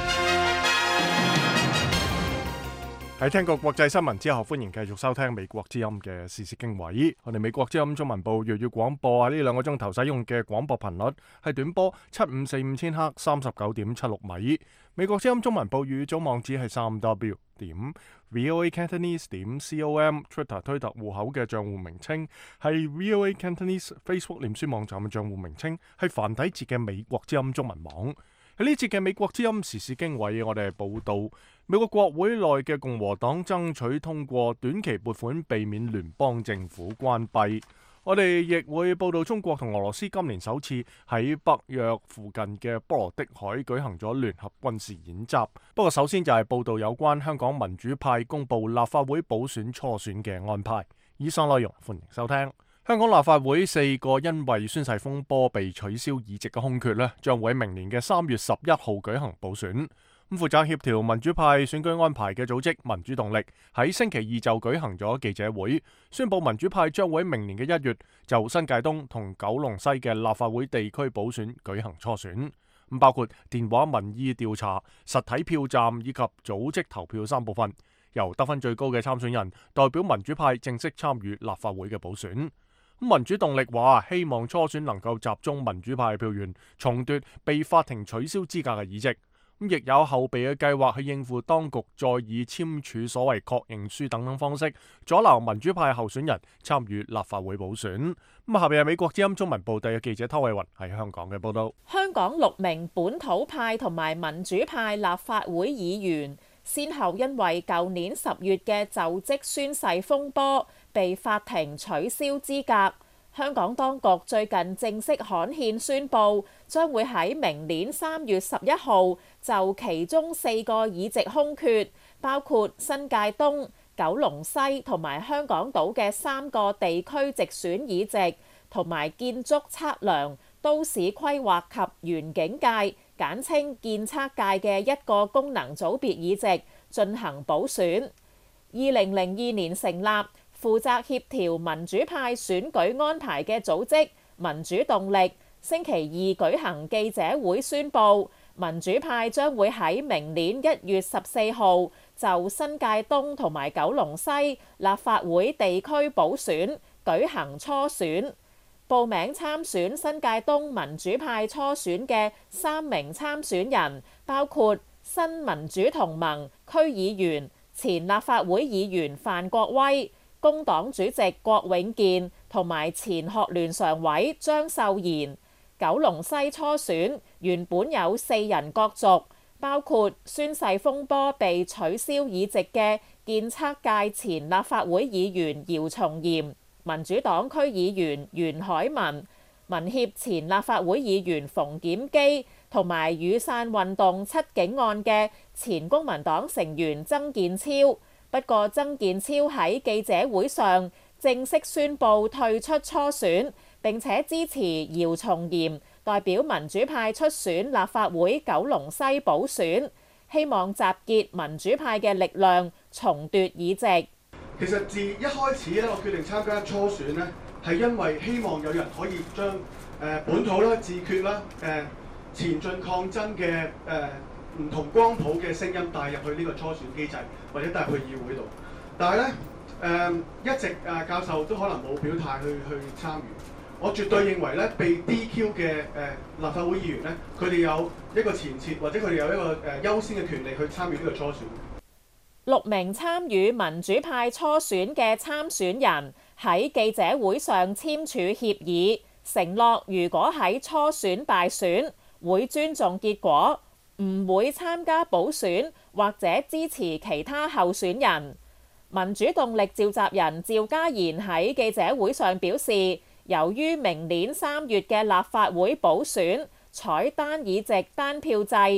喺聽過國際新聞之後，歡迎繼續收聽美國之音嘅時事經緯。我哋美國之音中文部粵語廣播啊，呢兩個鐘頭使用嘅廣播頻率係短波七五四五千赫三十九點七六米。美國之音中文部粵語總網址係三 w 點 voacantonese 點 com。Twitter 推特戶口嘅賬戶名稱係 voacantonese。Facebook 臉書網站嘅賬戶名稱係繁體字嘅美國之音中文網。喺呢節嘅美國之音時事經緯，我哋係報道美國國會內嘅共和黨爭取通過短期撥款，避免聯邦政府關閉。我哋亦會報道中國同俄羅斯今年首次喺北約附近嘅波羅的海舉行咗聯合軍事演習。不過首先就係報道有關香港民主派公布立法會補選初選嘅安排。以上內容歡迎收聽。香港立法會四個因為宣誓風波被取消議席嘅空缺呢，將會喺明年嘅三月十一號舉行補選。咁負責協調民主派選舉安排嘅組織民主動力喺星期二就舉行咗記者會，宣布民主派將會喺明年嘅一月就新界東同九龍西嘅立法會地區補選舉行初選。咁包括電話民意調查、實體票站以及組織投票三部分，由得分最高嘅參選人代表民主派正式參與立法會嘅補選。民主動力話希望初選能夠集中民主派票源，重奪被法庭取消資格嘅議席。咁亦有後備嘅計劃去應付當局再以簽署所謂確認書等等方式阻撓民主派候選人參與立法會補選。咁下邊係美國之音中文部第嘅記者湯偉雲喺香港嘅報道。 香港六名本土派同埋民主派立法會議員，先後因為舊年十月嘅就職宣誓風波，被法庭取消資格。香港當局最近正式刊憲宣布，將會喺明年三月十一號就其中四個議席空缺，包括新界東、九龍西同埋香港島嘅三個地區直選議席，同埋建築測量、都市規劃及園境界（簡稱建測界）嘅一個功能組別議席進行補選。二零零二年成立，負責協調民主派選舉安排嘅組織民主動力，星期二舉行記者會宣布，民主派將會喺明年一月十四號就新界東同埋九龍西立法會地區補選舉行初選。報名參選新界東民主派初選嘅三名參選人，包括新民主同盟區議員、前立法會議員范國威、工黨主席郭永健同埋前學聯常委張秀賢。九龍西初選原本有四人角逐，包括宣誓風波被取消議席嘅建測界前立法會議員姚松炎、民主黨區議員袁海文、民協前立法會議員馮檢基同埋雨傘運動七警案嘅前公民黨成員曾健超。不過曾健超喺記者會上正式宣布退出初選，並且支持姚松炎代表民主派出選立法會九龍西補選，希望集結民主派嘅力量重奪議席。 其實自一開始咧，我決定參加初選咧，係因為希望有人可以將誒、呃、本土啦、自決啦、誒、呃、前進抗爭嘅誒唔同光譜嘅聲音帶入去呢個初選機制，或者帶入去議會度。但係咧誒一直誒、呃、教授都可能冇表態去去參與。我絕對認為咧，被 D Q 嘅誒、呃、立法會議員咧，佢哋有一個前設，或者佢哋有一個誒、呃、優先嘅權利去參與呢個初選。 六名參與民主派初選嘅參選人喺記者會上簽署協議，承諾如果喺初選敗選，會尊重結果，唔會參加補選或者支持其他候選人。民主動力召集人趙家賢喺記者會上表示，由於明年三月嘅立法會補選採單議席單票制，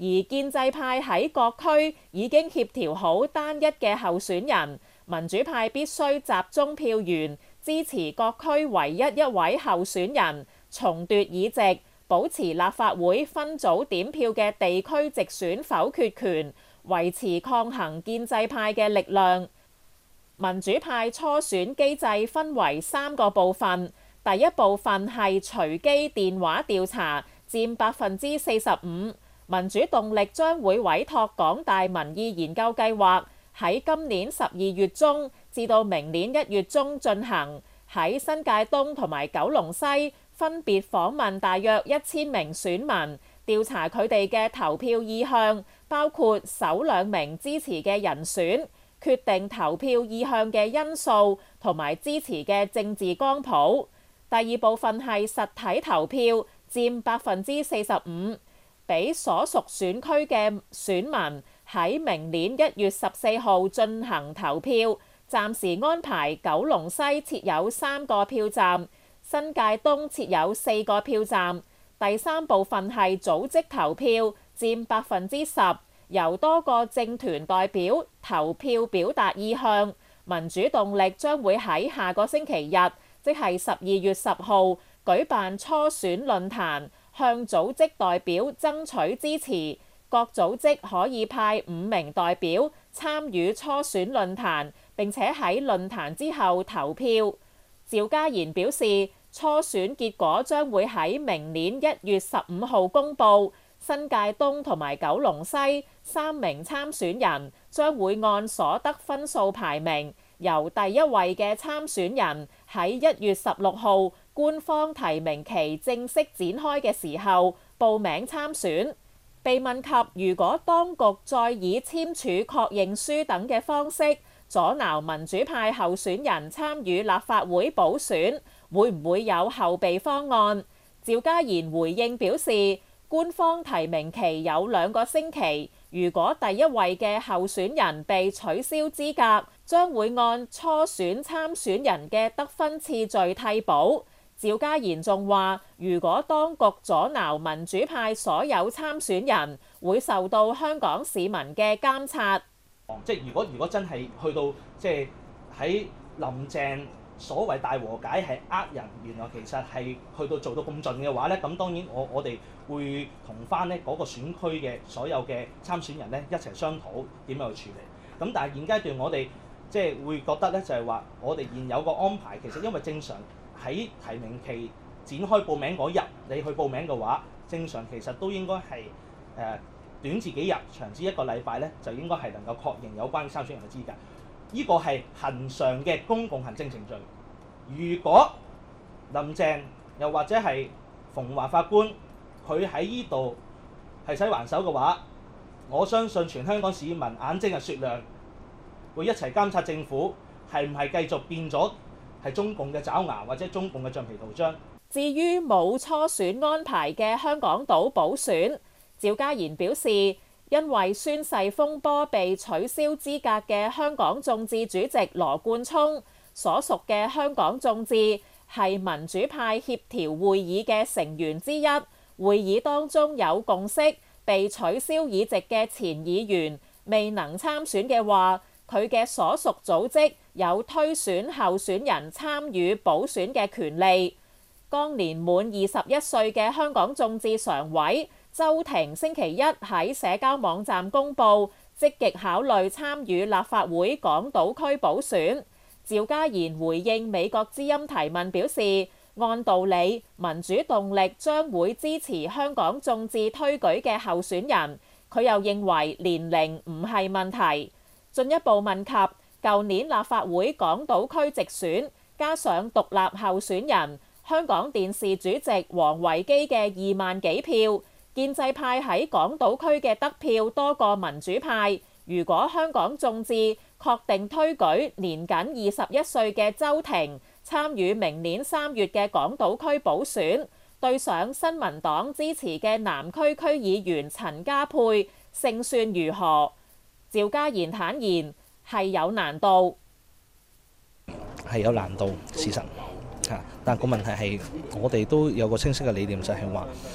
而建制派喺各區已經協調好單一嘅候選人，民主派必須集中票源支持各區唯一一位候選人，重奪議席，保持立法會分組點票嘅地區直選否決權，維持抗衡建制派嘅力量。民主派初選機制分為三個部分，第一部分係隨機電話調查，佔百分之四十五。民主動力將會委託港大民意研究計劃喺今年十二月中至到明年一月中進行，喺新界東同埋九龍西分別訪問大約一千名選民，調查佢哋嘅投票意向，包括首兩名支持嘅人選、決定投票意向嘅因素同埋支持嘅政治光譜。第二部分係實體投票，佔百分之四十五，俾所屬選區嘅選民喺明年一月十四號進行投票。暫時安排九龍西設有三個票站，新界東設有四個票站。第三部分係組織投票，佔百分之十，由多個政團代表投票表達意向。民主動力將會喺下個星期日，即係十二月十號舉辦初選論壇，向組織代表爭取支持。各組織可以派五名代表參與初選論壇，並且喺論壇之後投票。趙家賢表示，初選結果將會喺明年一月十五號公佈。新界東同埋九龍西三名參選人將會按所得分數排名，由第一位嘅參選人喺一月十六號官方提名期正式展開嘅時候報名參選。被問及如果當局再以簽署確認書等嘅方式阻撓民主派候選人參與立法會補選，會唔會有後備方案？趙家賢回應表示，官方提名期有兩個星期，如果第一位嘅候選人被取消資格，將會按初選參選人嘅得分次序替補。趙家賢仲話，如果當局阻撓民主派所有參選人，會受到香港市民嘅監察。 即係如果如果真係去到即係喺林鄭所謂大和解係呃人，原來其實係去到做到咁盡嘅話咧，咁當然我我哋會同翻咧嗰個選區嘅所有嘅參選人咧一齊商討點樣去處理。咁但係現階段我哋即係會覺得咧，就係話我哋現有個安排，其實因為正常喺提名期展開報名嗰日，你去報名嘅話，正常其實都應該係誒、呃、短至幾日，長至一個禮拜咧，就應該係能夠確認有關參選人嘅資格。呢個係恆常嘅公共行政程序。如果林鄭又或者係馮華法官佢喺呢度係使還手嘅話，我相信全香港市民眼睛係雪亮，會一齊監察政府係唔係繼續變咗係中共嘅爪牙或者中共嘅橡皮圖章。 至於冇初選安排嘅香港島補選，趙家賢表示，因為宣誓風波被取消資格嘅香港眾志主席羅冠聰所屬嘅香港眾志係民主派協調會議嘅成員之一，會議當中有共識，被取消議席嘅前議員未能參選嘅話，佢嘅所屬組織有推選候選人參與補選嘅權利。剛年滿二十一歲嘅香港眾志常委周庭星期一喺社交網站公布，積極考慮參與立法會港島區補選。趙家賢回應美國之音提問表示，按道理民主動力將會支持香港眾志推舉嘅候選人。佢又認為年齡唔係問題。進一步問及舊年立法會港島區直選加上獨立候選人香港電視主席王維基嘅二萬幾票，建制派喺港島區嘅得票多過民主派。如果香港眾志確定推舉年僅二十一歲嘅周庭參與明年三月嘅港島區補選，對上新民黨支持嘅南區區議員陳家佩，勝算如何？趙家賢坦言係有難度， 係有難度，事實嚇。但個問題係，我哋都有個清晰嘅理念，就係話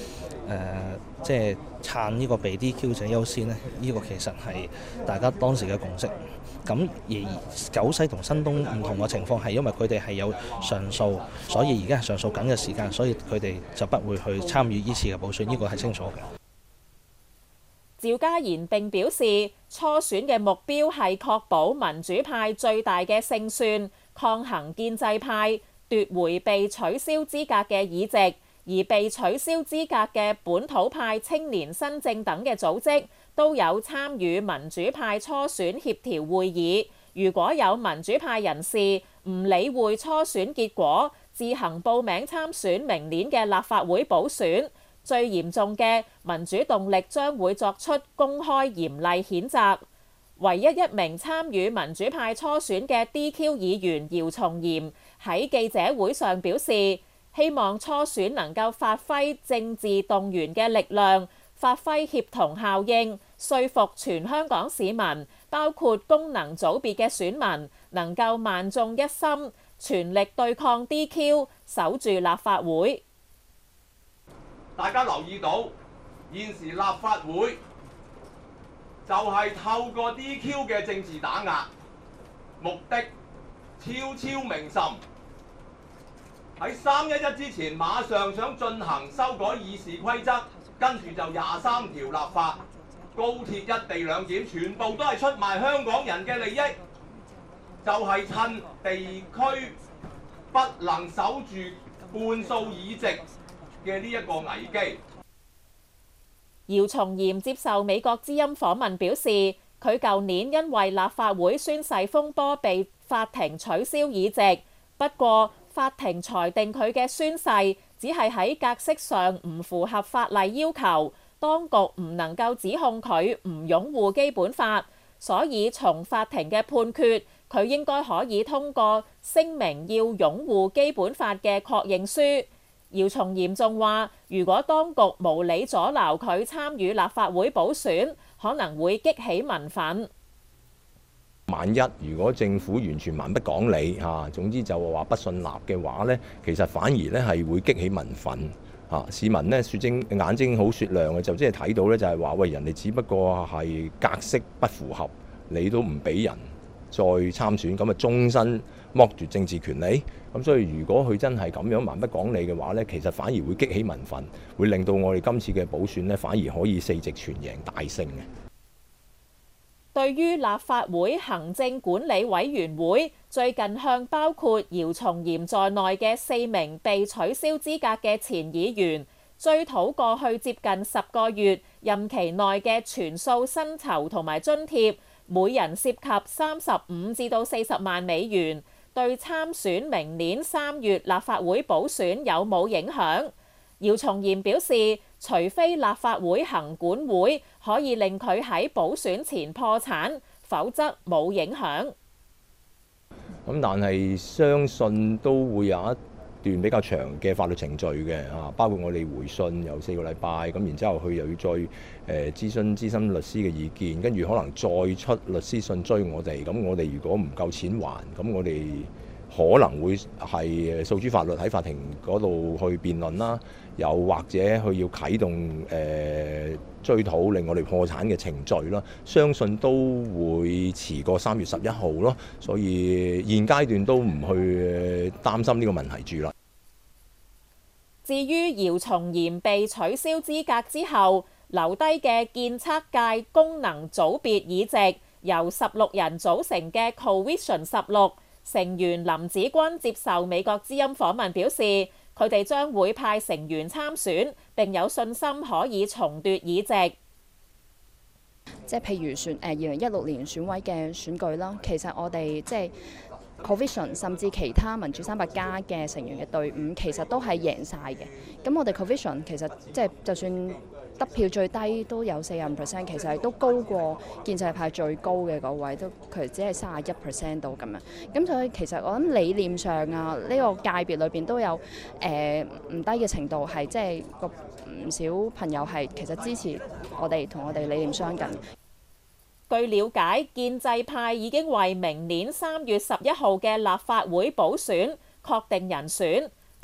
呃、即係撐呢個被 D Q 者優先呢，呢、呢個其實係大家當時嘅共識。咁而九西同新東唔同嘅情況係因為佢哋係有上訴，所以而家係上訴緊嘅時間，所以佢哋就不會去參與呢次嘅補選，呢個係清楚嘅。 趙家賢並表示，初選嘅目標係確保民主派最大嘅勝算，抗衡建制派，奪回被取消資格嘅議席。而被取消資格嘅本土派、青年新政等嘅組織都有參與民主派初選協調會議。如果有民主派人士唔理會初選結果，自行報名參選明年嘅立法會補選，最嚴重嘅民主動力將會作出公開嚴厲譴責。唯一一名參與民主派初選嘅 D Q 議員姚松炎喺記者會上表示，希望初選能夠發揮政治動員嘅力量，發揮協同效應，說服全香港市民，包括功能組別嘅選民，能夠萬眾一心，全力對抗 D Q， 守住立法會。 大家留意到，現時立法會就係透過 D Q 嘅政治打壓，目的悄悄明甚。喺三一一之前，馬上想進行修改議事規則，跟住就廿三條立法，高鐵一地兩檢，全部都係出賣香港人嘅利益，就係、是、趁地區不能守住半數議席嘅呢一個危機。 姚松炎接受美國之音訪問表示，佢舊年因為立法會宣誓風波被法庭取消議席，不過法庭裁定佢嘅宣誓只係喺格式上唔符合法例要求，當局唔能夠指控佢唔擁護基本法，所以從法庭嘅判決，佢應該可以通過聲明要擁護基本法嘅確認書。姚松炎仲話，如果當局無理阻撓佢參與立法會補選，可能會激起民憤。 萬一如果政府完全蠻不講理嚇，總之就話不信納嘅話呢，其實反而呢係會激起民憤嚇。市民呢，雪睛眼睛好雪亮嘅，就即係睇到呢，就係話喂，人哋只不過係格式不符合，你都唔俾人再參選，咁啊終身剝奪政治權利。咁所以如果佢真係咁樣蠻不講理嘅話呢，其實反而會激起民憤，會令到我哋今次嘅補選呢，反而可以四席全贏大勝嘅。 對於立法會行政管理委員會最近向包括姚松炎在內嘅四名被取消資格嘅前議員追討過去接近十個月任期內嘅全數薪酬同埋津貼，每人涉及三十五至到四十萬美元，對參選明年三月立法會補選有冇影響？姚松炎表示，除非立法會行管會可以令佢喺補選前破產，否則冇影響。 咁但係相信都會有一段比較長嘅法律程序嘅啊，包括我哋回信有四個禮拜，咁然之後佢又要再誒諮詢資深律師嘅意見，跟住可能再出律師信追我哋。咁我哋如果唔夠錢還，咁我哋可能會係訴諸法律喺法庭嗰度去辯論啦，又或者佢要啟動誒、呃、追討令我哋破產嘅程序啦。相信都會遲過三月十一號咯，所以現階段都唔去擔心呢個問題住啦。 至於姚松炎被取消資格之後留低嘅建測界功能組別議席，由十六人組成嘅 Coalition 十六成員林子君接受美國之音訪問表示，佢哋將會派成員參選，並有信心可以重奪議席。 即係譬如選誒二零一六年選委嘅選舉啦，其實我哋即係 Coalition 甚至其他民主三百加嘅成員嘅隊伍，其實都係贏晒嘅。咁我哋 Coalition 其實即係就算得票最低都有四十五 percent， 其實係都高過建制派最高嘅嗰位，都佢只係三十一 percent 到咁樣。咁所以其實我諗理念上啊，呢、這個界別裏邊都有誒唔、呃、低嘅程度，係即係個唔少朋友係其實支持我哋同我哋理念相近。 據了解，建制派已經為明年三月十一號嘅立法會補選確定人選。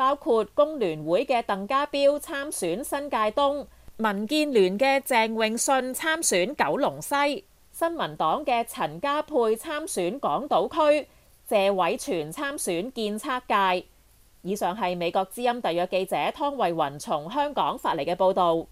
包括工聯會嘅鄧家彪參選新界東，民建聯嘅鄭泳舜參選九龍西，新民黨嘅陳家佩參選港島區，謝偉銓參選建測界。以上係美國之音特約記者湯慧雲從香港發嚟嘅報導。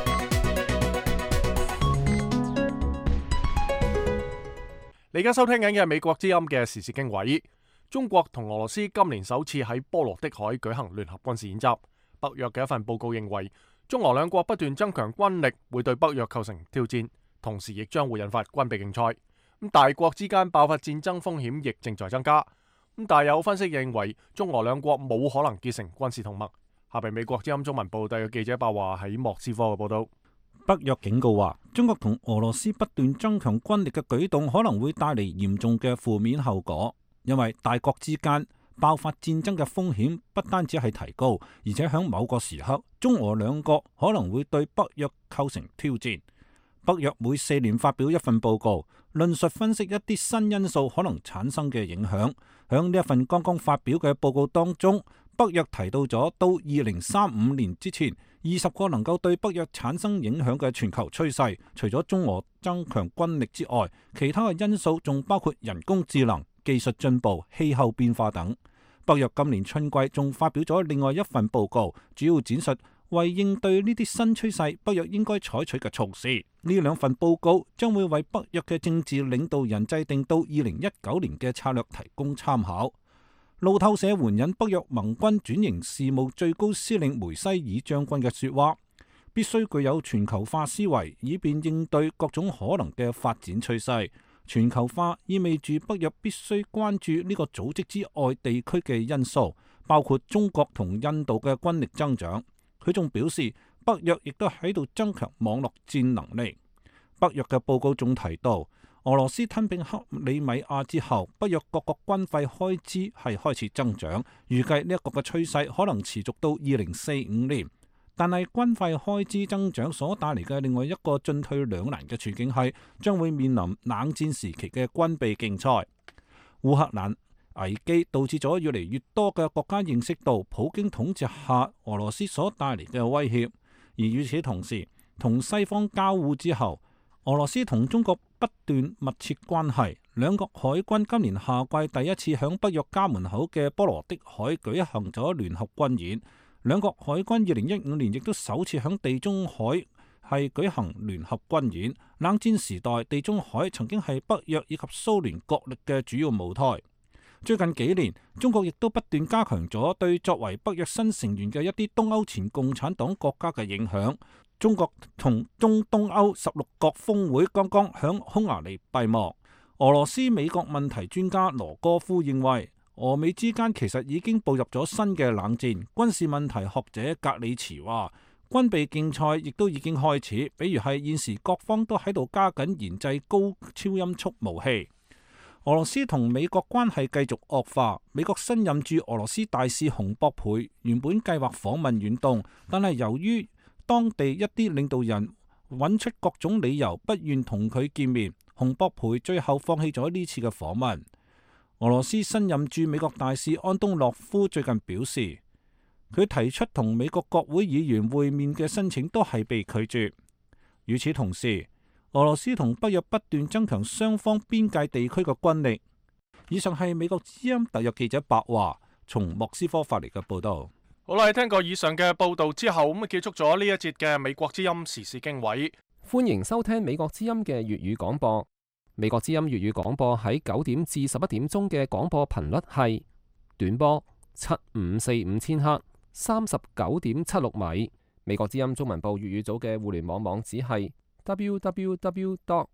你而家收聽緊嘅係美國之音嘅時事經緯。中國同俄羅斯今年首次喺波羅的海舉行聯合軍事演習。北約嘅一份報告認為，中俄兩國不斷增強軍力會對北約構成挑戰，同時亦將會引發軍備競賽。咁大國之間爆發戰爭風險亦正在增加。咁但有分析認為，中俄兩國冇可能結成軍事同盟。下邊美國之音中文部特約記者白話喺莫斯科嘅報道。 北約警告話，中國同俄羅斯不斷增強軍力嘅舉動可能會帶嚟嚴重嘅負面後果，因為大國之間爆發戰爭嘅風險不單止係提高，而且喺某個時刻，中俄兩國可能會對北約構成挑戰。北約每四年發表一份報告，論述分析一啲新因素可能產生嘅影響。喺呢一份剛剛發表嘅報告當中，北約提到咗到二零三五年之前，二十個能夠對北約產生影響嘅全球趨勢。除咗中俄增強軍力之外，其他嘅因素仲包括人工智能、技術進步、氣候變化等。北約今年春季仲發表咗另外一份報告，主要展述為應對呢啲新趨勢，北約應該採取嘅措施。呢兩份報告將會為北約嘅政治領導人制定到二零一九年嘅策略提供參考。路透社援引北約盟軍轉型事務最高司令梅西爾將軍嘅說話，必須具有全球化思維，以便應對各種可能嘅發展趨勢。全球化意味住北約必須關注呢個組織之外地區嘅因素，包括中國同印度嘅軍力增長。佢仲表示，北約亦都喺度增強網絡戰能力。北約嘅報告仲提到，俄羅斯吞併克里米亞之後，北約各國軍費開支係開始增長，預計呢一個嘅趨勢可能持續到二零四五年。但係軍費開支增長所帶嚟嘅另外一個進退兩難嘅處境係，將會面臨冷戰時期嘅軍備競賽。烏克蘭危機導致咗越嚟越多嘅國家認識到普京統治下俄羅斯所帶嚟嘅威脅，而與此同時，同西方交惡之後，俄羅斯同中國不斷密切關係，兩國海軍今年夏季第一次響北約家門口嘅波羅的海舉行咗聯合軍演。兩國海軍二零一五年亦都首次響地中海係舉行聯合軍演。冷戰時代，地中海曾經係北約以及蘇聯角力嘅主要舞台。最近幾年，中國亦都不斷加強咗對作為北約新成員嘅一啲東歐前共產黨國家嘅影響。中國同中東歐十六國峰會剛剛響匈牙利閉幕。俄羅斯美國問題專家羅戈夫認為，俄美之間其實已經步入咗新嘅冷戰。軍事問題學者格里茨話，軍備競賽亦都已經開始，比如係現時各方都喺度加緊研製高超音速武器。俄羅斯同美國關係繼續惡化。美國新任駐俄羅斯大使洪博培原本計劃訪問遠東，但係由於當地一啲領導人揾出各種理由不願同佢見面，洪博培最後放棄咗呢次嘅訪問。俄羅斯新任駐美國大使安東諾夫最近表示，佢提出同美國國會議員會面嘅申請都係被拒絕。與此同時，俄羅斯同北約不斷增強雙方邊界地區嘅軍力。以上係美國之音特約記者白華從莫斯科發嚟嘅報道。 好啦，聽過以上嘅報道之後，咁啊結束咗呢一節嘅美國之音時事經緯。 歡迎收聽美國之音嘅粵語廣播。美國之音粵語廣播喺九點至十一點鐘嘅廣播頻率係短波七五四五千赫，三十九點七六米。美國之音中文部粵語組嘅互聯網網址係 w w w dot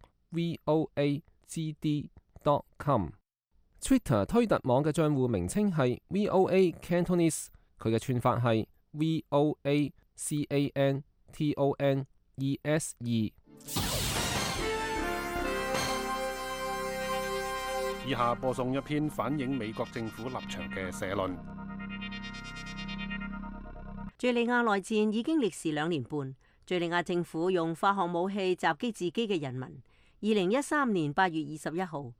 voa g d dot com。Twitter 推特網嘅賬戶名稱係 V O A Cantonese， 佢嘅串法係 V O A C A N T O N E S E。 以下播送一篇反映美國政府立場嘅社論。 敘利亞內戰已經歷時兩年半，敘利亞政府用化學武器襲擊自己嘅人民。二零一三年八月二十一號，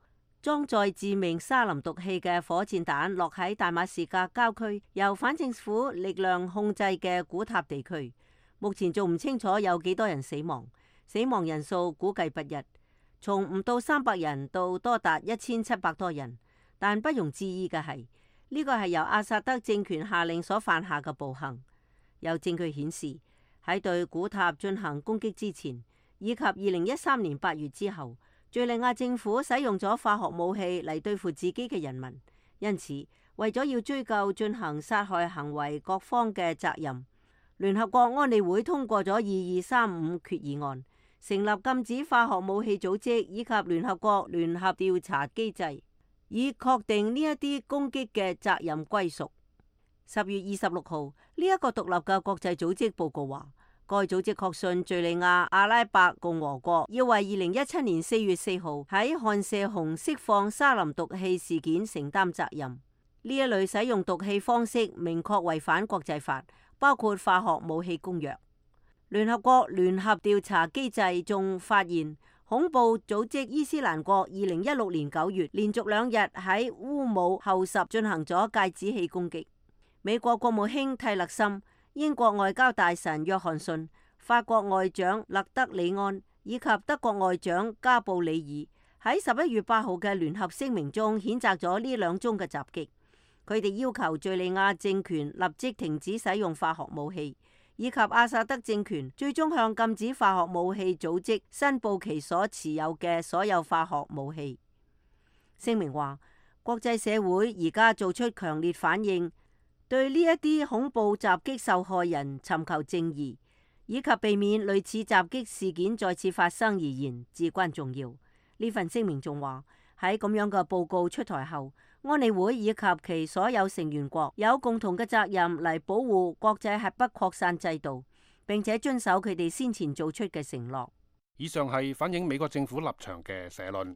裝載致命沙林毒氣嘅火箭彈落喺大馬士革郊區由反政府力量控制嘅古塔地區。目前仲唔清楚有幾多人死亡，死亡人數估計不一，從唔到三百人到多達一千七百多人。但不容置疑嘅係，呢個係由阿薩德政權下令所犯下嘅暴行。有證據顯示，喺對古塔進行攻擊之前，以及二零一三年八月之後，敘利亞政府使用咗化學武器嚟對付自己嘅人民。因此，為咗要追究進行殺害行為各方嘅責任，聯合國安理會通過咗二二三五決議案，成立禁止化學武器組織以及聯合國聯合調查機制，以確定呢一啲攻擊嘅責任歸屬。十月二十六號，呢一個獨立嘅國際組織報告話，該組織確信敘利亞阿拉伯共和國要為二零一七年四月四號喺汗射洪釋放沙林毒氣事件承擔責任。呢一類使用毒氣方式明確違反國際法，包括化學武器公約。聯合國聯合調查機制仲發現，恐怖組織伊斯蘭國二零一六年九月連續兩日喺烏姆後什進行咗芥子氣攻擊。美國國務卿蒂勒森、英國外交大臣約翰遜、法國外長勒德里安以及德國外長加布里爾喺十一月八號嘅聯合聲明中譴責咗呢兩宗嘅襲擊。佢哋要求敘利亞政權立即停止使用化學武器，以及阿薩德政權最終向禁止化學武器組織申報其所持有嘅所有化學武器。聲明話，國際社會而家做出強烈反應，對呢一啲恐怖襲擊受害人尋求正義，以及避免類似襲擊事件再次發生而言至關重要。呢份聲明仲話，喺咁樣嘅報告出台後，安理會以及其所有成員國有共同嘅責任嚟保護國際核不擴散制度，並且遵守佢哋先前做出嘅承諾。 以上係反映美國政府立場嘅社論。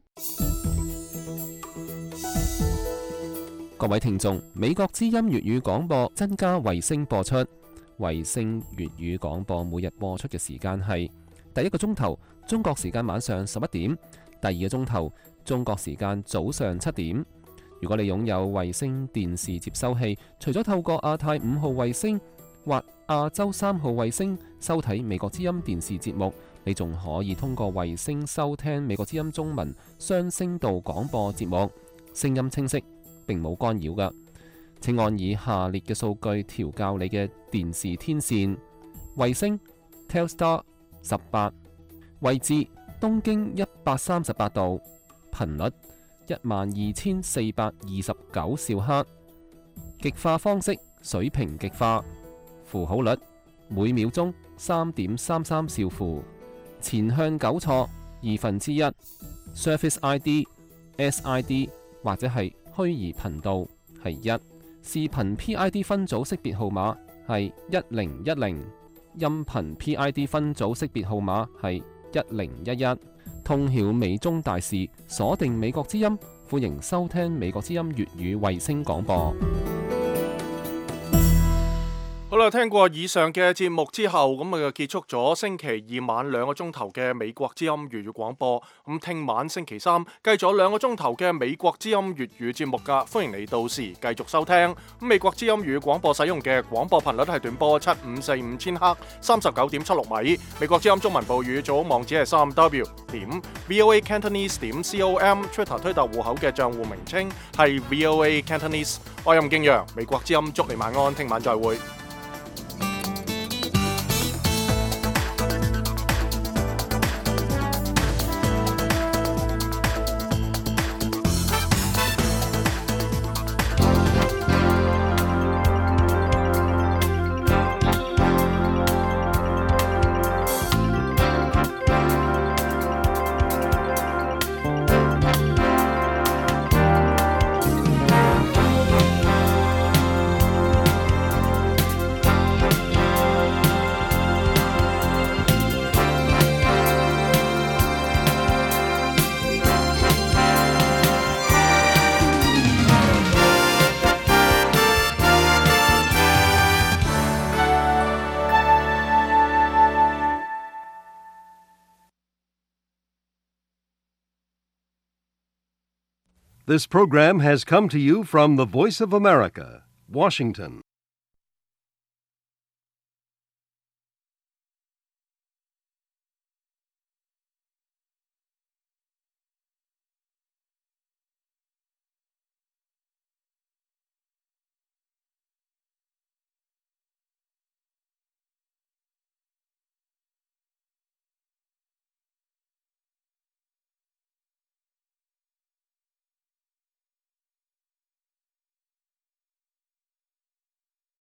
各位聽眾，美國之音粵語廣播增加衛星播出。衛星粵語廣播每日播出嘅時間係第一個鐘頭中國時間晚上十一點，第二個鐘頭中國時間早上七點。如果你擁有衛星電視接收器，除咗透過亞太五號衛星或亞洲三號衛星收睇美國之音電視節目，你仲可以通過衛星收聽美國之音中文雙聲道廣播節目，聲音清晰，並冇干擾㗎。請按以下列嘅數據調校你嘅電視天線：衛星 Telstar 十八，位置東經一百三十八度，頻率一萬二千四百二十九兆赫，極化方式水平極化，符號率每秒鐘三點三三兆符，前向糾錯二分之一 ，Surface I D、S I D 或者係虛擬頻道係一，視頻 P I D 分組識別號碼係一零一零，音頻 P I D 分組識別號碼係一零一一。通曉美中大事，鎖定美國之音，歡迎收聽美國之音粵語衛星廣播。 好啦，聽過以上嘅節目之後，咁啊就結束咗星期二晚兩個鐘頭嘅美國之音粵語廣播。咁聽晚星期三繼續兩個鐘頭嘅美國之音粵語節目噶，歡迎你到時繼續收聽。咁美國之音粵語廣播使用嘅廣播頻率係短波七五四五千赫，三十九點七六米。美國之音中文部語組網址係三 W 點 V O A Cantonese 點 C O M，Twitter 推特戶口嘅賬戶名稱係 V O A Cantonese。我係任敬陽，美國之音祝你晚安，聽晚再會。 This program has come to you from the Voice of America, Washington.